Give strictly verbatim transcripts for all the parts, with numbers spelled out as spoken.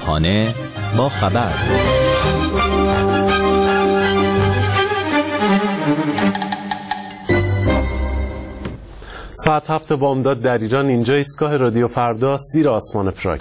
صبحانه با خبر. ساعت هفت بامداد در ایران. اینجا ایستگاه رادیو فردا، زیر آسمان پراگ.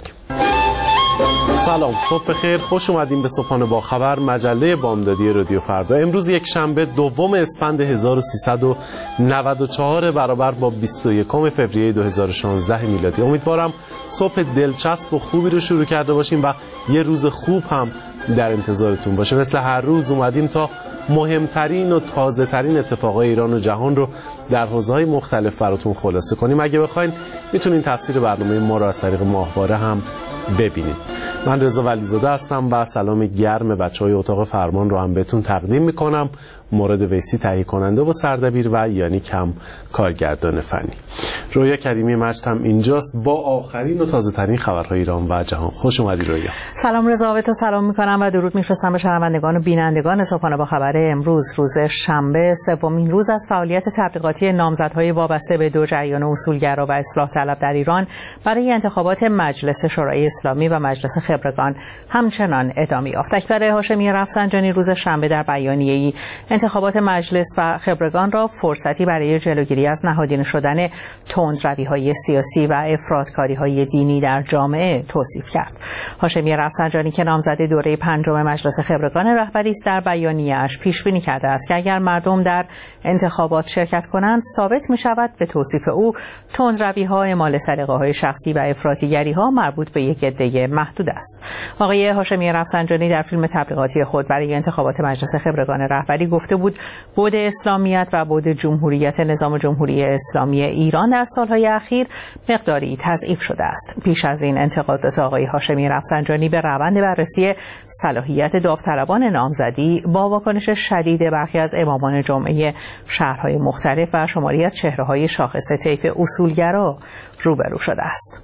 سلام، صبح بخیر، خوش اومدیم به صبحانه با خبر، مجله بامدادی رادیو فردا. امروز یک شنبه دوم اسفند هزار و سیصد و نود و چهار برابر با بیست و یکم فوریه دو هزار و شانزده میلادی. امیدوارم صبح دلچسب و خوبی رو شروع کرده باشیم و یه روز خوب هم در انتظارتون باشه. مثل هر روز اومدیم تا مهمترین و تازه ترین اتفاقای ایران و جهان رو در حوزه‌های مختلف براتون خلاصه کنیم. اگه بخواید میتونین تصویر برنامه ما رو از طریق ماهواره هم ببینید. من رضا ولیزاده هستم و سلام گرم بچهای اتاق فرمان رو هم بهتون تقدیم میکنم. مراد ویسی تهیه کننده و سردبیر و یعنی کم کارگردان فنی. رویا کریمی مجد هم اینجاست با آخرین و تازه ترین خبرهای ایران و جهان. خوش اومدی رویا. سلام رضا، به تو سلام میکنم و درود میفرستم به شنوندگان و بینندگان صبحانه با خبر امروز، روز شنبه سومین روز از فعالیت تبلیغاتی نامزدهای وابسته به دو جریان اصولگرا و اصلاح طلب در ایران برای انتخابات مجلس شورای اسلامی و مجلس خبرگان همچنان ادامه یافت. اکبر هاشمی رفسنجانی روز شنبه در بیانیه‌ای انتخابات مجلس و خبرگان را فرصتی برای جلوگیری از نهادینه شدن تندروی‌های سیاسی و افراط‌کاری‌های دینی در جامعه توصیف کرد. هاشمی رفسنجانی که نامزد دوره پنجم مجلس خبرگان رهبری است، در بیانیه‌اش پیش بینی کرده است که اگر مردم در انتخابات شرکت کنند، ثابت می‌شود به توصیف او تندروی‌ها، اعمال سلیقه‌های شخصی و افراطی‌گری‌ها مربوط به یک عده محدود است. آقای هاشمی رفسنجانی در فیلم تبلیغاتی خود برای انتخابات مجلس خبرگان رهبری گفته بود بعد اسلامیت و بعد جمهوریت نظام جمهوری اسلامی ایران در سالهای اخیر مقداری تضعیف شده است. پیش از این انتقادات آقای هاشمی رفسنجانی به روند بررسی صلاحیت داوطلبان نامزدی با واکنش شدید برخی از امامان جمعه شهرهای مختلف و شماری از چهره‌های شاخص طیف اصولگرا روبرو شده است.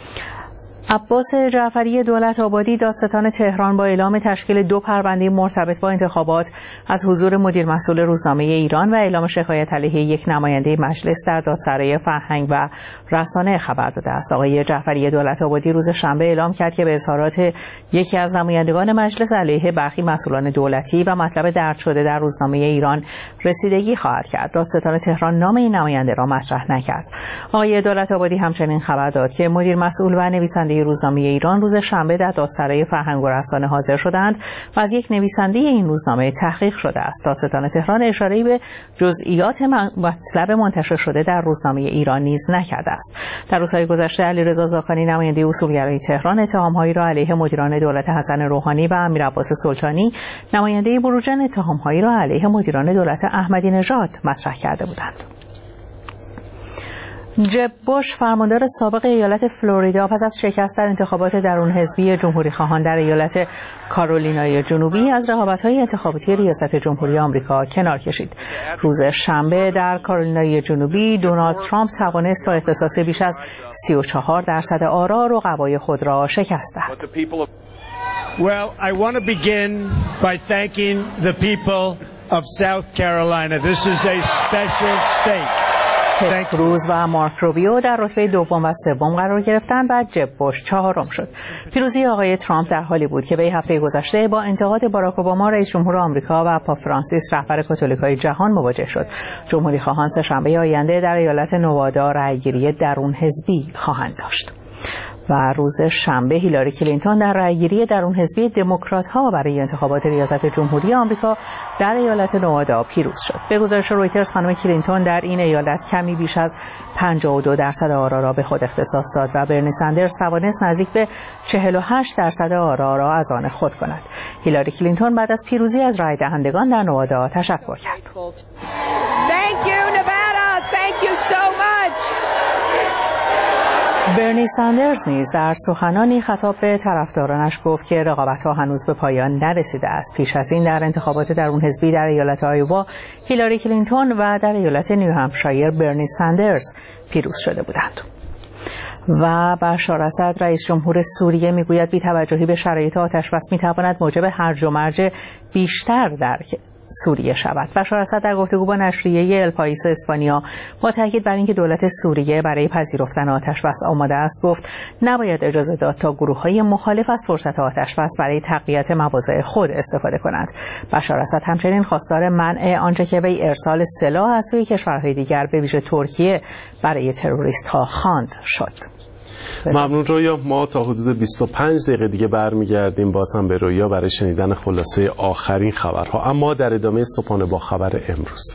عباس جعفری دولت آبادی دادستان تهران با اعلام تشکیل دو پرونده مرتبط با انتخابات از حضور مدیر مسئول روزنامه ایران و اعلام شکایت علیه یک نماینده مجلس در دادسرای فرهنگ و رسانه خبر داده است. آقای جعفری دولت آبادی روز شنبه اعلام کرد که به اظهارات یکی از نمایندگان مجلس علیه برخی مسئولان دولتی و مطلب درج شده در روزنامه ایران رسیدگی خواهد کرد. دادستان تهران نام این نماینده را مطرح نکرد. آقای دولت آبادی همچنین خبر داد که مدیر مسئول و نویسنده روزنامه ایران روز شنبه در دادسرای فرهنگ و رسانه حاضر شدند و از یک نویسنده این روزنامه تحقیق شده است. دادستان تهران اشاره‌ای به جزئیات مطلب منتشر شده در روزنامه ایران نیز نکرده است. در روزهای گذشته علیرضا زاکانی نماینده اصولگرای تهران اتهام‌هایی را علیه مدیران دولت حسن روحانی و امیر عباس سلطانی نماینده بروجرد اتهام‌هایی را علیه مدیران دولت احمدی نژاد مطرح کرده بودند. جب بوش فرماندار سابق ایالت فلوریدا پس از شکست در انتخابات درون حزبی جمهوری خواهان در ایالت کارولینای جنوبی از رقابت‌های انتخاباتی ریاست جمهوری آمریکا کنار کشید. روز شنبه در کارولینای جنوبی دونالد ترامپ توانست با اختصاص بیش از سی و چهار درصد آرا رقبای خود را شکست دهد. Well, I want to begin by thanking the people of South Carolina. This is a special state. تد کروز و مارک روبیو در رتبه دوم و سوم قرار گرفتند و جب بوش چهارم شد. پیروزی آقای ترامپ در حالی بود که به هفته گذشته با انتقاد باراک اوباما رئیس جمهور آمریکا و پاپ فرانسیس رهبر کاتولیکای جهان مواجه شد. جمهوری خواهان سه‌شنبه آینده در ایالت نوادا رأیگیری درون حزبی خواهند داشت. و روز شنبه هیلاری کلینتون در رأیگیری درون حزبی دموکرات‌ها برای انتخابات ریاست جمهوری آمریکا در ایالت نوادا پیروز شد. به گزارش رویترز خانم کلینتون در این ایالت کمی بیش از پنجاه و دو درصد آرا را به خود اختصاص داد و برنی سندرز توانست نزدیک به چهل و هشت درصد آرا را از آن خود کند. هیلاری کلینتون بعد از پیروزی از رای دهندگان در نوادا تشکر کرد. Thank you, Nevada. Thank you so much. برنی سندرز نیز در سخنانی خطاب به طرفدارانش گفت که رقابت‌ها هنوز به پایان نرسیده است. پیش از این در انتخابات درون حزبی در ایالت آیوا هیلاری کلینتون و در ایالت نیوهمپشایر برنی سندرز پیروز شده بودند. و بشار اسد رئیس جمهور سوریه میگوید بی‌توجهی به شرایط آتش‌بس می‌تواند موجب هرج و مرج بیشتر در سوریه شود. بشار اسد در گفتگو با نشریه الپایس اسپانیا با تاکید بر اینکه دولت سوریه برای پذیرفتن آتش‌بس آماده است گفت نباید اجازه داد تا گروه‌های مخالف از فرصت آتش‌بس برای تقویت مواضع خود استفاده کنند. بشار اسد همچنین خواستار منع آنچه که وی ارسال سلاح از سوی کشورهای دیگر به ویژه ترکیه برای تروریست‌ها خواند شد. ممنون رویا. ما تا حدود بیست و پنج دقیقه دیگه برمیگردیم باز هم به رویا برای شنیدن خلاصه آخرین خبرها، اما در ادامه صبحانه با خبر امروز.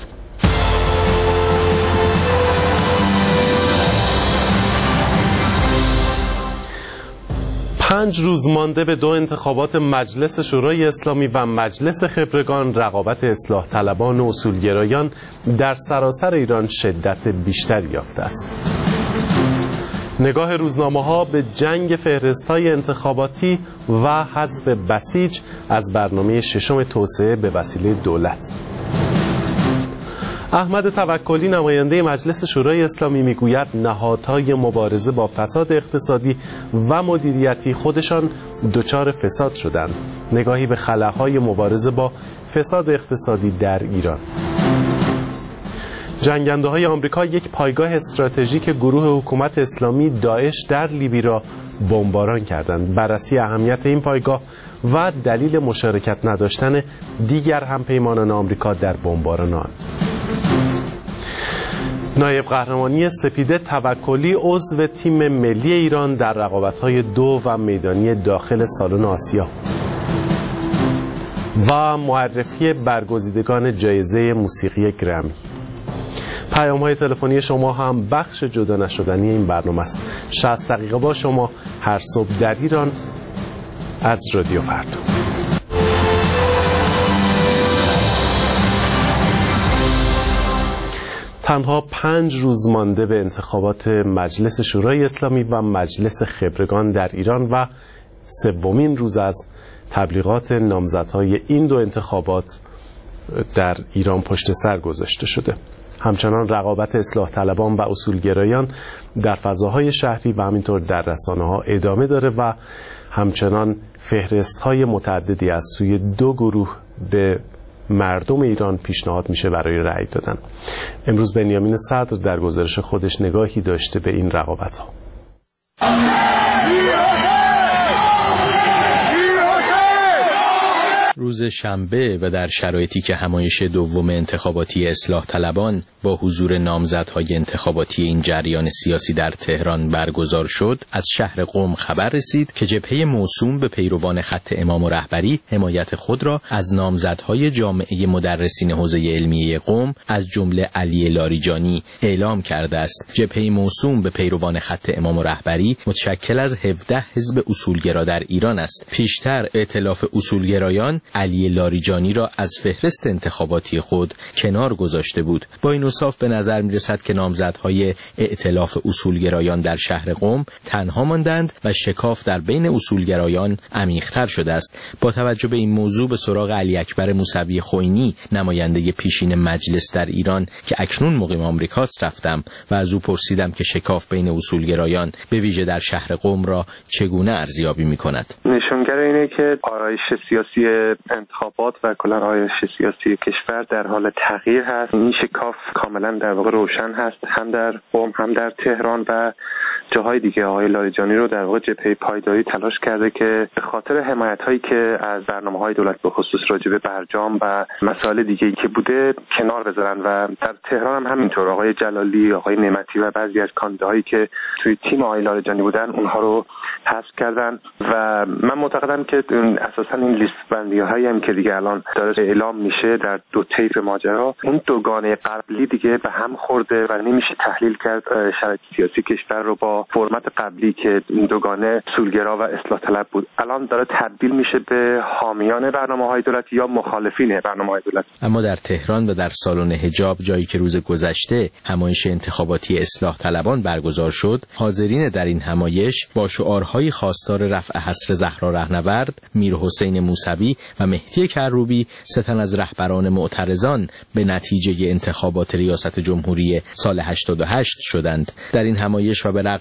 پنج روز مانده به دو انتخابات مجلس شورای اسلامی و مجلس خبرگان، رقابت اصلاح طلبان و اصولگرایان در سراسر ایران شدت بیشتری یافته است. نگاه روزنامه‌ها به جنگ فهرست‌های انتخاباتی و حذف بسیج از برنامه ششم توسعه به وسیله دولت. احمد توکلی نماینده مجلس شورای اسلامی میگوید نهادهای مبارزه با فساد اقتصادی و مدیریتی خودشان دچار فساد شدند. نگاهی به خلاهای مبارزه با فساد اقتصادی در ایران. جنگنده های آمریکا یک پایگاه استراتژیک گروه حکومت اسلامی داعش در لیبی را بمباران کردند. بررسی اهمیت این پایگاه و دلیل مشارکت نداشتن دیگر همپیمانان آمریکا در بمباران آن. نایب قهرمانی سپیده توکلی عضو تیم ملی ایران در رقابت‌های دو و میدانی داخل سالن آسیا. و معرفی برگزیدگان جایزه موسیقی گرمی. پیام‌های تلفنی شما هم بخش جدا نشدنی این برنامه است. شصت دقیقه با شما هر صبح در ایران از رادیو فردا. تنها پنج روز مانده به انتخابات مجلس شورای اسلامی و مجلس خبرگان در ایران و سومین روز از تبلیغات نامزدهای این دو انتخابات در ایران پشت سر گذاشته شده. همچنان رقابت اصلاح طلبان و اصولگرایان در فضاهای شهری و همینطور در رسانه‌ها ادامه داره و همچنان فهرست‌های متعددی از سوی دو گروه به مردم ایران پیشنهاد میشه برای رأی دادن. امروز بنیامین صدر در گزارش خودش نگاهی داشته به این رقابت‌ها. روز شنبه و در شرایطی که همایش دوم انتخاباتی اصلاح طلبان با حضور نامزدهای انتخاباتی این جریان سیاسی در تهران برگزار شد، از شهر قم خبر رسید که جبهه موسوم به پیروان خط امام و رهبری حمایت خود را از نامزدهای جامعه مدرسین حوزه علمیه قم از جمله علی لاریجانی اعلام کرده است. جبهه موسوم به پیروان خط امام و رهبری متشکل از هفده حزب اصولگرا در ایران است. پیشتر ائتلاف اصولگرایان علی لاریجانی را از فهرست انتخاباتی خود کنار گذاشته بود. با این اوصاف به نظر می رسد که نامزدهای ائتلاف اصولگرایان در شهر قم تنها ماندند و شکاف در بین اصولگرایان عمیق‌تر شده است. با توجه به این موضوع به سراغ علی اکبر موسوی خوئینی، نماینده پیشین مجلس در ایران که اکنون مقیم آمریکاست، رفتم و از او پرسیدم که شکاف بین اصولگرایان به ویژه در شهر قم را چگونه ارزیابی می‌کند. نشانگر اینه که آرایش سیاسی انتخابات و کلا آرایش سیاسی کشور در حال تغییر هست. این شکاف کاملا در واقع روشن هست، هم در قم هم در تهران و جاهای دیگه. آقای لاریجانی رو در واقع جبهه پایداری تلاش کرده که به خاطر حمایت هایی که از برنامه‌های دولت به خصوص راجع به برجام و مسائل دیگه‌ای که بوده کنار بذارن و در تهران هم همینطور. آقای جلالی، آقای نعمتی و بعضی از کاندیداهایی که توی تیم آقای لاریجانی بودن اونها رو حذف کردن و من معتقدم که اساسا این لیست بندی‌هایی هم که دیگه الان داره اعلام میشه در دو طیف ماجرا، اون دوگانه قبلی دیگه به هم خورده و نمیشه تحلیل کرد شرایط سیاسی کشور رو با فرمت قبلی که این دوگانه اصولگرا و اصلاح طلب بود. الان داره تبدیل میشه به حامیان برنامه‌های دولت یا مخالفین برنامه‌های دولت. اما در تهران و در سالن حجاب، جایی که روز گذشته همایش انتخاباتی اصلاح طلبان برگزار شد، حاضرین در این همایش با شعارهای خواستار رفع حصر زهرا رهنورد، میرحسین موسوی و مهدی کروبی، سه تن از رهبران معترضان به نتیجه انتخابات ریاست جمهوری سال هشتاد و هشت شدند. در این همایش و به رغم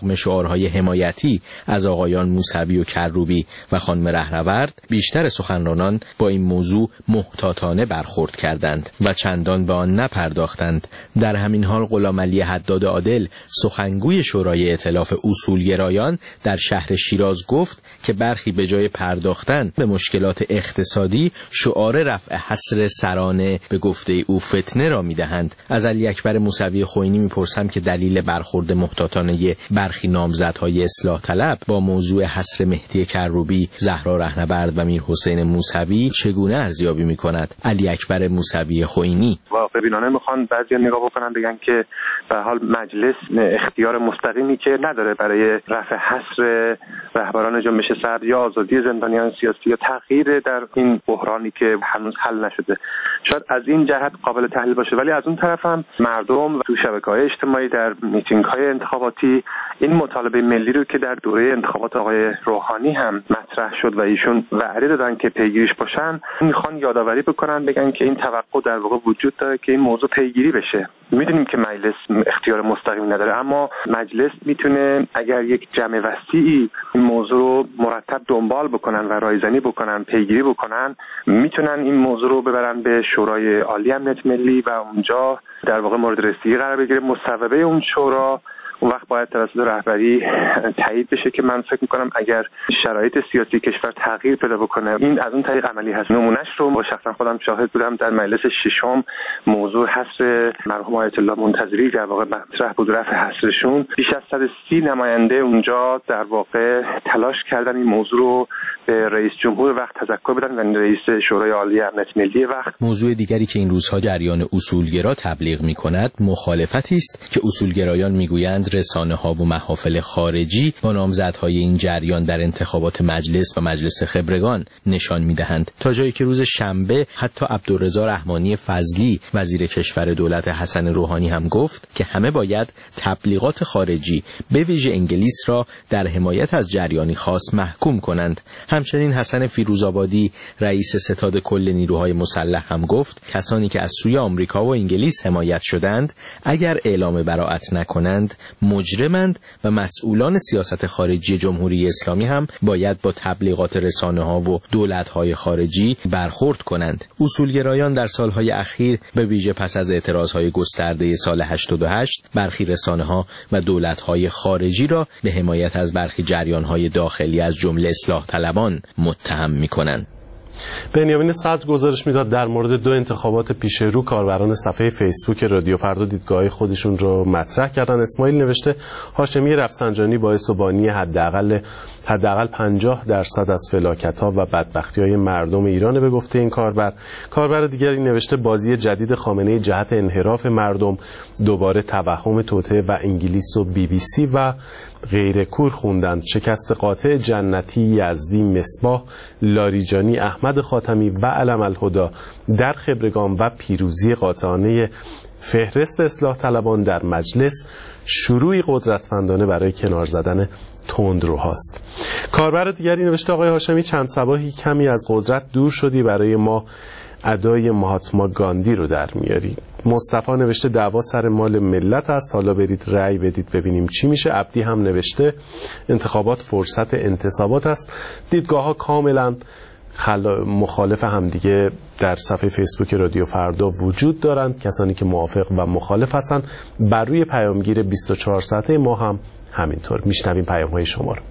رغم شعارهای حمایتی از آقایان موسوی و کروبی و خانم رهنورد، بیشتر سخنرانان با این موضوع محتاطانه برخورد کردند و چندان به آن نپرداختند. در همین حال غلامعلی حداد عادل، سخنگوی شورای ائتلاف اصولگرایان در شهر شیراز گفت که برخی به جای پرداختن به مشکلات اقتصادی شعار رفع حصر سرانه به گفته او فتنه را میدهند. از علی اکبر موسوی خوئینی میپرسم که دلیل برخورد محتاطانه برخی نامزدهای اصلاح طلب با موضوع حصر مهدی کروبی، زهرا رهنورد و میر حسین موسوی چگونه ارزیابی میکند. علی اکبر موسوی خوئینی: واقع بینانه میخوان بعضیا نگاه بکنن بگن که به حال مجلس اختیار مستقیمی که نداره برای رفع حصر رهبران جنبش سرد یا آزادی زندانیان سیاسی یا تغییر در این بحرانی که هنوز حل نشده. شاید از این جهت قابل تحلیل باشه، ولی از اون طرف هم مردم تو شبکه‌های اجتماعی در میتینگ‌های انتخاباتی این مطالبه ملی رو که در دوره انتخابات آقای روحانی هم مطرح شد و ایشون وعده دادن که پیگیریش باشن، میخوان یادآوری بکنن، بگن که این توقع در واقع وجود داره که این موضوع پیگیری بشه. میدونیم که مجلس اختیار مستقیم نداره، اما مجلس میتونه اگر یک جمع وسیعی این موضوع رو مرتب دنبال بکنن و رایزنی بکنن، پیگیری بکنن، میتونن این موضوع رو ببرن به شورای عالی امنیت ملی و اونجا در واقع مورد رسیدگی قرار بگیره. مصوبه اون شورا اون وقت باید توسط رهبری تایید بشه که من فکر میکنم اگر شرایط سیاسی کشور تغییر پیدا بکنه این از اون طریق عملی هست. نمونهش رو با شخصا خودم شاهد بودم در مجلس ششم، موضوع حصر مرحوم آیت الله منتظری در واقع مطرح بود، رفع حصرشون. بیش از صد و سی نماینده اونجا در واقع تلاش کردن این موضوع رو به رئیس جمهور وقت تذکر بدن و رئیس شورای عالی امنیت ملی وقت. موضوع دیگری که این روزها جریان اصولگرا تبلیغ می‌کند مخالفتی است که اصولگرایان میگویند رسانه‌ها و محافل خارجی با نامزدهای این جریان در انتخابات مجلس و مجلس خبرگان نشان می‌دهند، تا جایی که روز شنبه حتی عبدالرضا رحمانی فضلی وزیر کشور دولت حسن روحانی هم گفت که همه باید تبلیغات خارجی به ویژه انگلیس را در حمایت از جریانی خاص محکوم کنند. همچنین حسن فیروزآبادی رئیس ستاد کل نیروهای مسلح هم گفت کسانی که از سوی آمریکا و انگلیس حمایت شدند اگر اعلام براءت نکنند مجرمند و مسئولان سیاست خارجی جمهوری اسلامی هم باید با تبلیغات رسانه‌ها و دولت‌های خارجی برخورد کنند. اصولگرایان در سالهای اخیر به ویژه پس از اعتراضهای گسترده سال هشتاد و هشت برخی رسانه‌ها و دولت‌های خارجی را به حمایت از برخی جریان‌های داخلی از جمله اصلاح طلبان متهم می‌کنند. بنیامین صدر گزارش میداد در مورد دو انتخابات پیش رو کاربران صفحه فیسبوک رادیو فردا دیدگاه خودشون رو مطرح کردن. اسماعیل نوشته هاشمی رفسنجانی باعث و بانی حداقل حداقل پنجاه درصد از فلاکت‌ها و بدبختی‌های مردم ایران به گفته این کاربر. کاربر دیگری نوشته بازی جدید خامنه‌ای جهت انحراف مردم، دوباره توهم توطئه و انگلیس و بی بی سی و غیر کور خوندند. شکست قاطع جنتی، یزدی، مصباح، لاریجانی، احمد خاتمی و علم الهدی در خبرگان و پیروزی قاطعانه فهرست اصلاح طلبان در مجلس شروعی قدرتمندانه برای کنار زدن تندروهاست. کاربر دیگری نوشته آقای هاشمی چند صباحی کمی از قدرت دور شدی، برای ما ادای مهاتما گاندی رو در میاری. مصطفی نوشته دعوا سر مال ملت است، حالا برید رأی بدید ببینیم چی میشه. عبدی هم نوشته انتخابات فرصت انتصابات است. دیدگاه ها کاملا خلا... مخالف هم دیگه در صفحه فیسبوک رادیو فردا وجود دارند. کسانی که موافق و مخالف هستند بر روی پیامگیر بیست و چهار ساعته ما هم همینطور. میشنویم پیام های شما رو.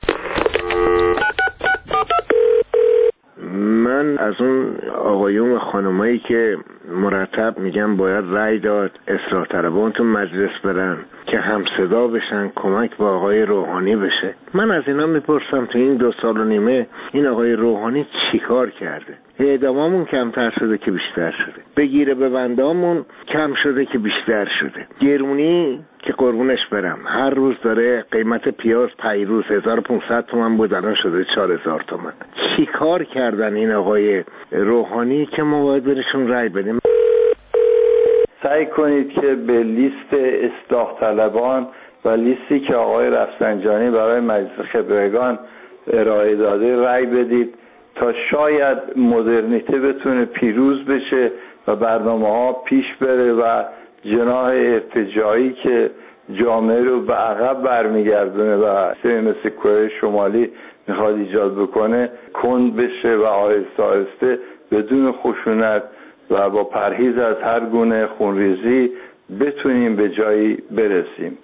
من از اون آقایون و خانمایی که مرتب میگن باید رأی داد اصلاح طلبان تو مجلس برن که هم صدا بشن، کمک با آقای روحانی بشه، من از اینا میپرسم تو این دو سال و نیمه این آقای روحانی چیکار کرده؟ اعدامامون کمتر شده که بیشتر شده، بگیره ببندامون کم شده که بیشتر شده، گرونی که قربونش برم هر روز داره قیمت پیاز پیروز هزار و پانصد تومان بود الان شده چهار هزار تومان. چیکار کردن این آقای روحانی که ما باید برشون رأی بدیم؟ سعی کنید که به لیست اصلاح طلبان و لیستی که آقای رفسنجانی برای مجلس خبرگان ارائه داده رأی بدید تا شاید مدرنیته بتونه پیروز بشه و برنامه ها پیش بره و جناح ارتجاعی که جامعه رو به عقب برمیگردونه و مثل کره شمالی میخواد ایجاد بکنه کند بشه و آهسته آهسته بدون خشونت و با پرهیز از هر گونه خونریزی بتونیم به جایی برسیم.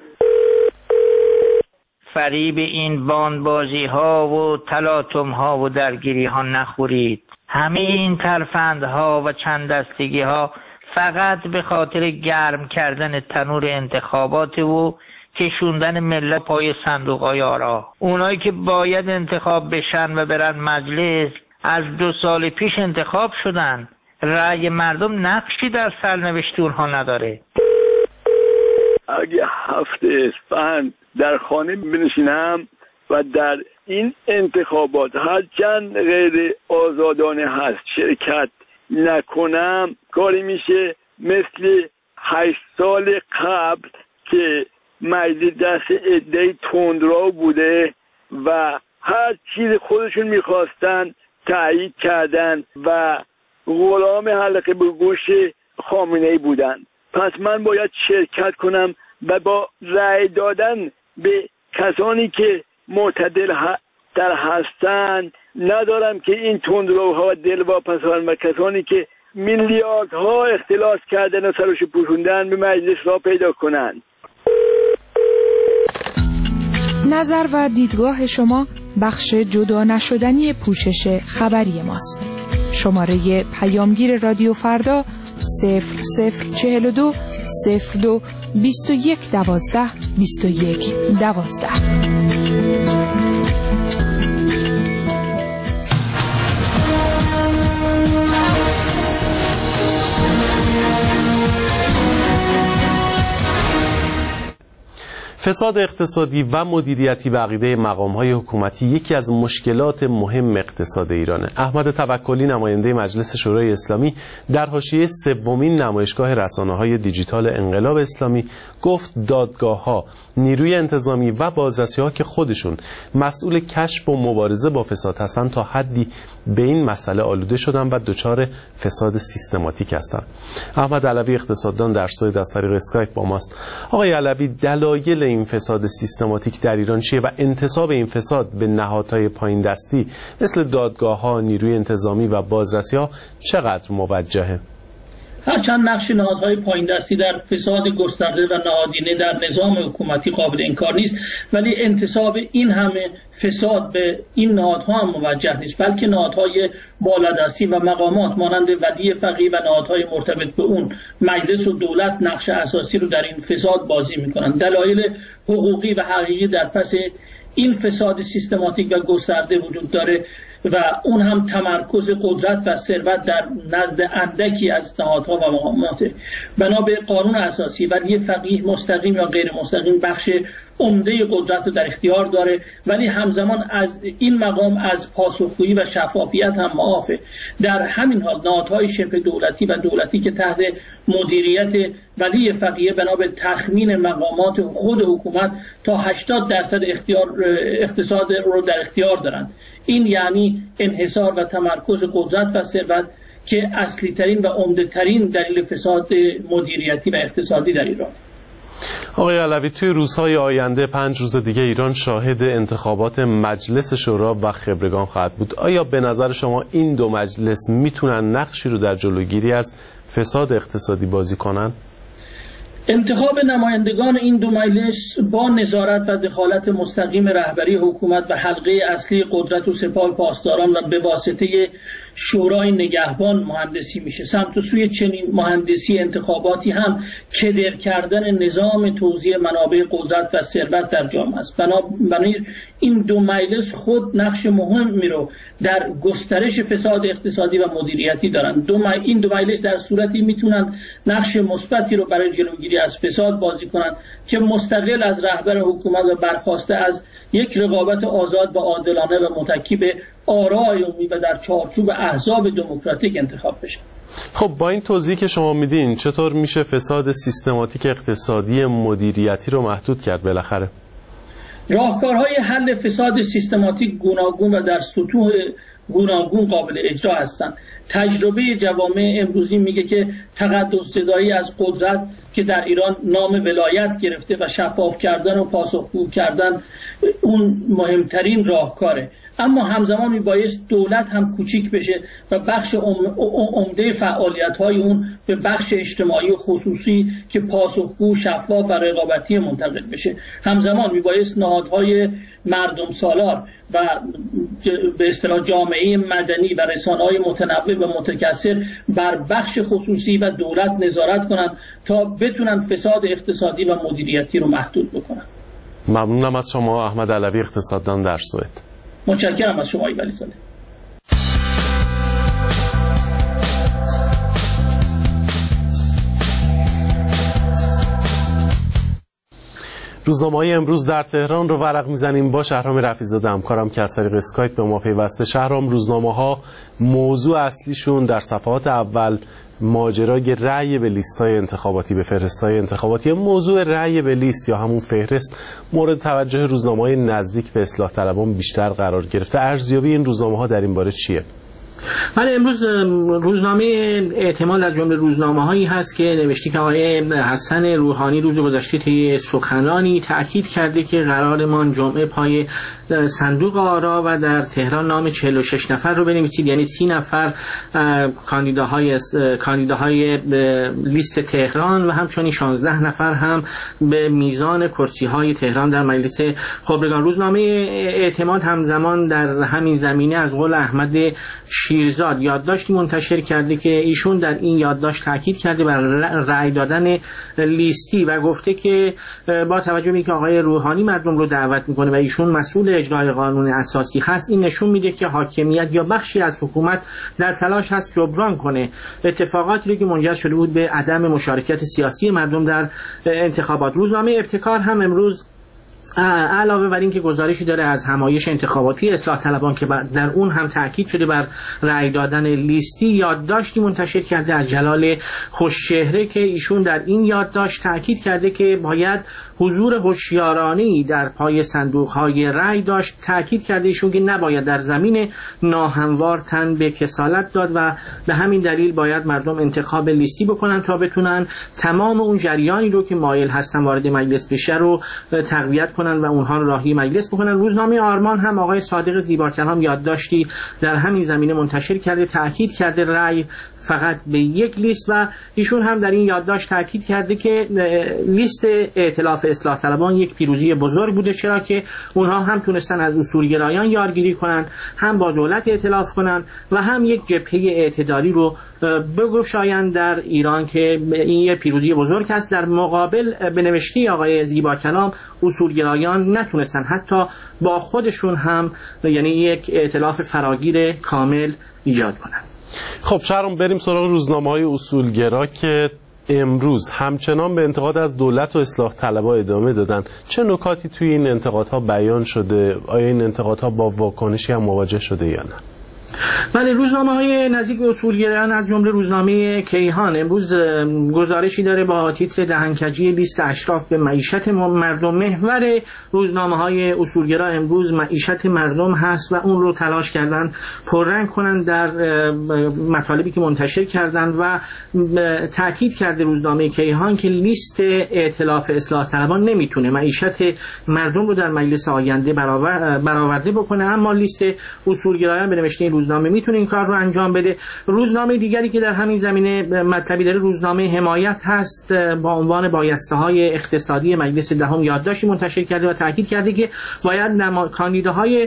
فریب این باندبازی ها و تلاطم ها و درگیری ها نخورید. همه این ترفندها و چند دستگی ها فقط به خاطر گرم کردن تنور انتخابات و کشوندن ملت پای صندوق های آرا. اونایی که باید انتخاب بشن و برن مجلس از دو سال پیش انتخاب شدن. رأی مردم نقشی در سرنوشت اونها نداره. اگه هفته اسفند در خانه بنشینم و در این انتخابات هرچند غیر آزادانه هست شرکت نکنم، کاری میشه مثل هشت سال قبل که مجلس دست عده‌ای تندرو بوده و هر چیز خودشون میخواستن تایید کردن و غلام حلقه به گوش خامنه‌ای بودن. پس من باید شرکت کنم و با رأی دادن به کسانی که معتدل در هستند ندارم که این تندروها دل واپسان و کسانی که میلیاردها اختلاس کردن و سرش پوشوندن به مجلس را پیدا کنند. نظر و دیدگاه شما بخش جدا نشدنی پوشش خبری ماست. شماره پیامگیر رادیو فردا صفر صفر چهل و دو صفر دو بیست و یک دوازده بیست و یک دوازده. فساد اقتصادی و مدیریتی به عقیده مقام‌های حکومتی یکی از مشکلات مهم اقتصاد ایرانه. احمد توکلی نماینده مجلس شورای اسلامی در حاشیه سومین نمایشگاه رسانه‌های دیجیتال انقلاب اسلامی گفت دادگاه‌ها، نیروی انتظامی و بازرسی‌ها که خودشون مسئول کشف و مبارزه با فساد هستند تا حدی به این مسئله آلوده شدن و دچار فساد سیستماتیک هستند. احمد علوی اقتصاددان در سوئد از طریق اسکایپ با ماست. آقای علوی، دلایل این فساد سیستماتیک در ایران چیه و انتساب این فساد به نهادهای پایین دستی مثل دادگاه‌ها، نیروی انتظامی و بازرسی‌ها چقدر موجهه؟ هرچند نقش نهادهای پایین دستی در فساد گسترده و نهادینه در نظام حکومتی قابل انکار نیست، ولی انتساب این همه فساد به این نهادها هم موجه نیست، بلکه نهادهای بالادستی و مقامات مانند ولی فقیه و نهادهای مرتبط به اون مجلس و دولت نقش اساسی رو در این فساد بازی میکنند. دلایل حقوقی و حقیقی در پس این فساد سیستماتیک و گسترده وجود داره و اون هم تمرکز قدرت و ثروت در نزد اندکی از نهادها و مقامات. بنا به قانون اساسی ولی فقیه مستقیم یا غیر مستقیم بخش عمده قدرت رو در اختیار داره، ولی همزمان از این مقام از پاسخگویی و شفافیت هم معافه. در همین حال نهادهای شبه دولتی و دولتی که تحت مدیریت ولی فقیه بنا به تخمین مقامات خود حکومت تا هشتاد درصد اختیار اقتصاد رو در اختیار دارند. این یعنی انحصار و تمرکز قدرت و ثروت که اصلی ترین و عمده ترین دلیل فساد مدیریتی و اقتصادی در ایران. آقای علوی، توی روزهای آینده پنج روز دیگه ایران شاهد انتخابات مجلس شورا و خبرگان خواهد بود. آیا به نظر شما این دو مجلس میتونن نقشی رو در جلوگیری از فساد اقتصادی بازی کنن؟ انتخاب نمایندگان این دو مجلس با نظارت و دخالت مستقیم رهبری حکومت و حلقه اصلی قدرت و سپاه پاسداران و به واسطه شورای نگهبان مهندسی میشه. سمت و سوی چنین مهندسی انتخاباتی هم کدر کردن نظام توزیع منابع قدرت و ثروت در جامعه است. بنابراین این دو مجلس خود نقش مهمی رو در گسترش فساد اقتصادی و مدیریتی دارند. دو مج... این دو مجلس در صورتی میتونن نقش مثبتی رو برای جلوگیری از فساد بازی کنند که مستقل از رهبر حکومت و برخواسته از یک رقابت آزاد و عادلانه و متکی به آرای عمومی و در چارچوب احزاب دموکراتیک انتخاب بشه. خب با این توضیحی که شما میدین چطور میشه فساد سیستماتیک اقتصادی مدیریتی رو محدود کرد بالاخره؟ راهکارهای حل فساد سیستماتیک گوناگون و در سطوح گوناگون قابل اجرا هستند. تجربه جوامع امروزی میگه که تقدس زدایی از قدرت که در ایران نام ولایت گرفته و شفاف کردن و پاسخگو کردن اون مهمترین راهکاره، اما همزمان میبایست دولت هم کوچیک بشه و بخش عمده فعالیت‌های اون به بخش اجتماعی و خصوصی که پاسخگو، شفاف و رقابتی منتقل بشه. همزمان میبایست نهادهای مردم سالار و به اصطلاح جامعه مدنی و رسانه‌های متنوع و متکثر بر بخش خصوصی و دولت نظارت کنند تا بتونن فساد اقتصادی و مدیریتی رو محدود بکنن. ممنونم از شما احمد علوی، اقتصاددان در سوئد. متشکرم از شما ایولی زاده. روزنامه‌های امروز در تهران رو ورق میزنیم با شهرام رفیع‌زاده، همکارم که از طریق اسکایپ به ما پیوسته. شهرام، روزنامه‌ها موضوع اصلیشون در صفحات اول ماجرای رأی به لیست‌های انتخاباتی، به فهرست‌های انتخاباتی. موضوع رأی به لیست یا همون فهرست مورد توجه روزنامه‌های نزدیک به اصلاح طلبان بیشتر قرار گرفته. ارزیابی این روزنامه‌ها در این باره چیه؟ بله، امروز روزنامه اعتماد از جمله روزنامه‌هایی هست که نوشته که آقای حسن روحانی روز گذشته طی سخنرانی تأکید کرده که قرارمان جمعه پای صندوق آرا و در تهران نام چهل و شش نفر رو بنویسید، یعنی سی نفر کاندیداهای کاندیداهای لیست تهران و همچنین شانزده نفر هم به میزان کرسی‌های تهران در مجلس خبرگان. روزنامه اعتماد همزمان در همین زمینه از قول احمد شیرزاد یادداشتی منتشر کرده که ایشون در این یادداشت تاکید کرده بر رأی دادن لیستی و گفته که با توجه به اینکه آقای روحانی مردم رو دعوت میکنه و ایشون مسئول اجرای قانون اساسی هست، این نشون میده که حاکمیت یا بخشی از حکومت در تلاش هست جبران کنه اتفاقاتی رو که منجر شده بود به عدم مشارکت سیاسی مردم در انتخابات. روزنامه ابتکار هم امروز علاوه بر این که گزارشی داره از همایش انتخاباتی اصلاح طلبان که در اون هم تاکید شده بر رأی دادن لیستی، یادداشتی منتشر کرده از جلال خوشچهره که ایشون در این یادداشت تاکید کرده که باید حضور هوشیارانه‌ای در پای صندوق‌های رأی داشت. تاکید کرده ایشون که نباید در زمین ناهموار تن به کسالت داد و به همین دلیل باید مردم انتخاب لیستی بکنن تا بتونن تمام اون جریانی رو که مایل هستن وارد مجلس بشه رو تقویت کنن و اونها رو راهی مجلس بکنن. روزنامه آرمان هم آقای صادق زیباکلام یادداشتی در همین زمینه منتشر کرده، تاکید کرده رأی فقط به یک لیست و ایشون هم در این یادداشت تاکید کرده که لیست ائتلاف اصلاح طلبان یک پیروزی بزرگ بوده، چرا که اونها هم تونستن از اصولگرایان یارگیری کنن، هم با دولت ائتلاف کنن و هم یک جبهه اعتدالی رو بگشایند در ایران که این یک پیروزی بزرگ است. در مقابل به نوشته آقای زیباکلام اصولگرایان نتونستن حتی با خودشون هم یعنی یک ائتلاف فراگیر کامل ایجاد کنن. خب شهرام، بریم سراغ روزنامه‌های اصولگرا که امروز همچنان به انتقاد از دولت و اصلاح طلبها ادامه دادن. چه نکاتی توی این انتقادها بیان شده؟ آیا این انتقادها با واکنشی هم مواجه شده یا نه؟ بله، روزنامه‌های نزدیک به اصولگرایان از جمله روزنامه کیهان امروز گزارشی داره با تیتر دهنکجی لیست اشراف به معیشت مردم. محور روزنامه‌های اصولگرا امروز معیشت مردم هست و اون رو تلاش کردن پررنگ کنن در مطالبی که منتشر کردن و تاکید کرده روزنامه کیهان که لیست ائتلاف اصلاح طلبان نمیتونه معیشت مردم رو در مجلس آینده برآور برآورده بکنه، اما لیست اصولگرایان به نوشته روزنامه میتونه این کار رو انجام بده. روزنامه دیگری که در همین زمینه مطلبی داره روزنامه حمایت هست، با عنوان بایسته‌های اقتصادی مجلس دهم یادداشتی منتشر کرده و تاکید کرده که باید کاندیداهای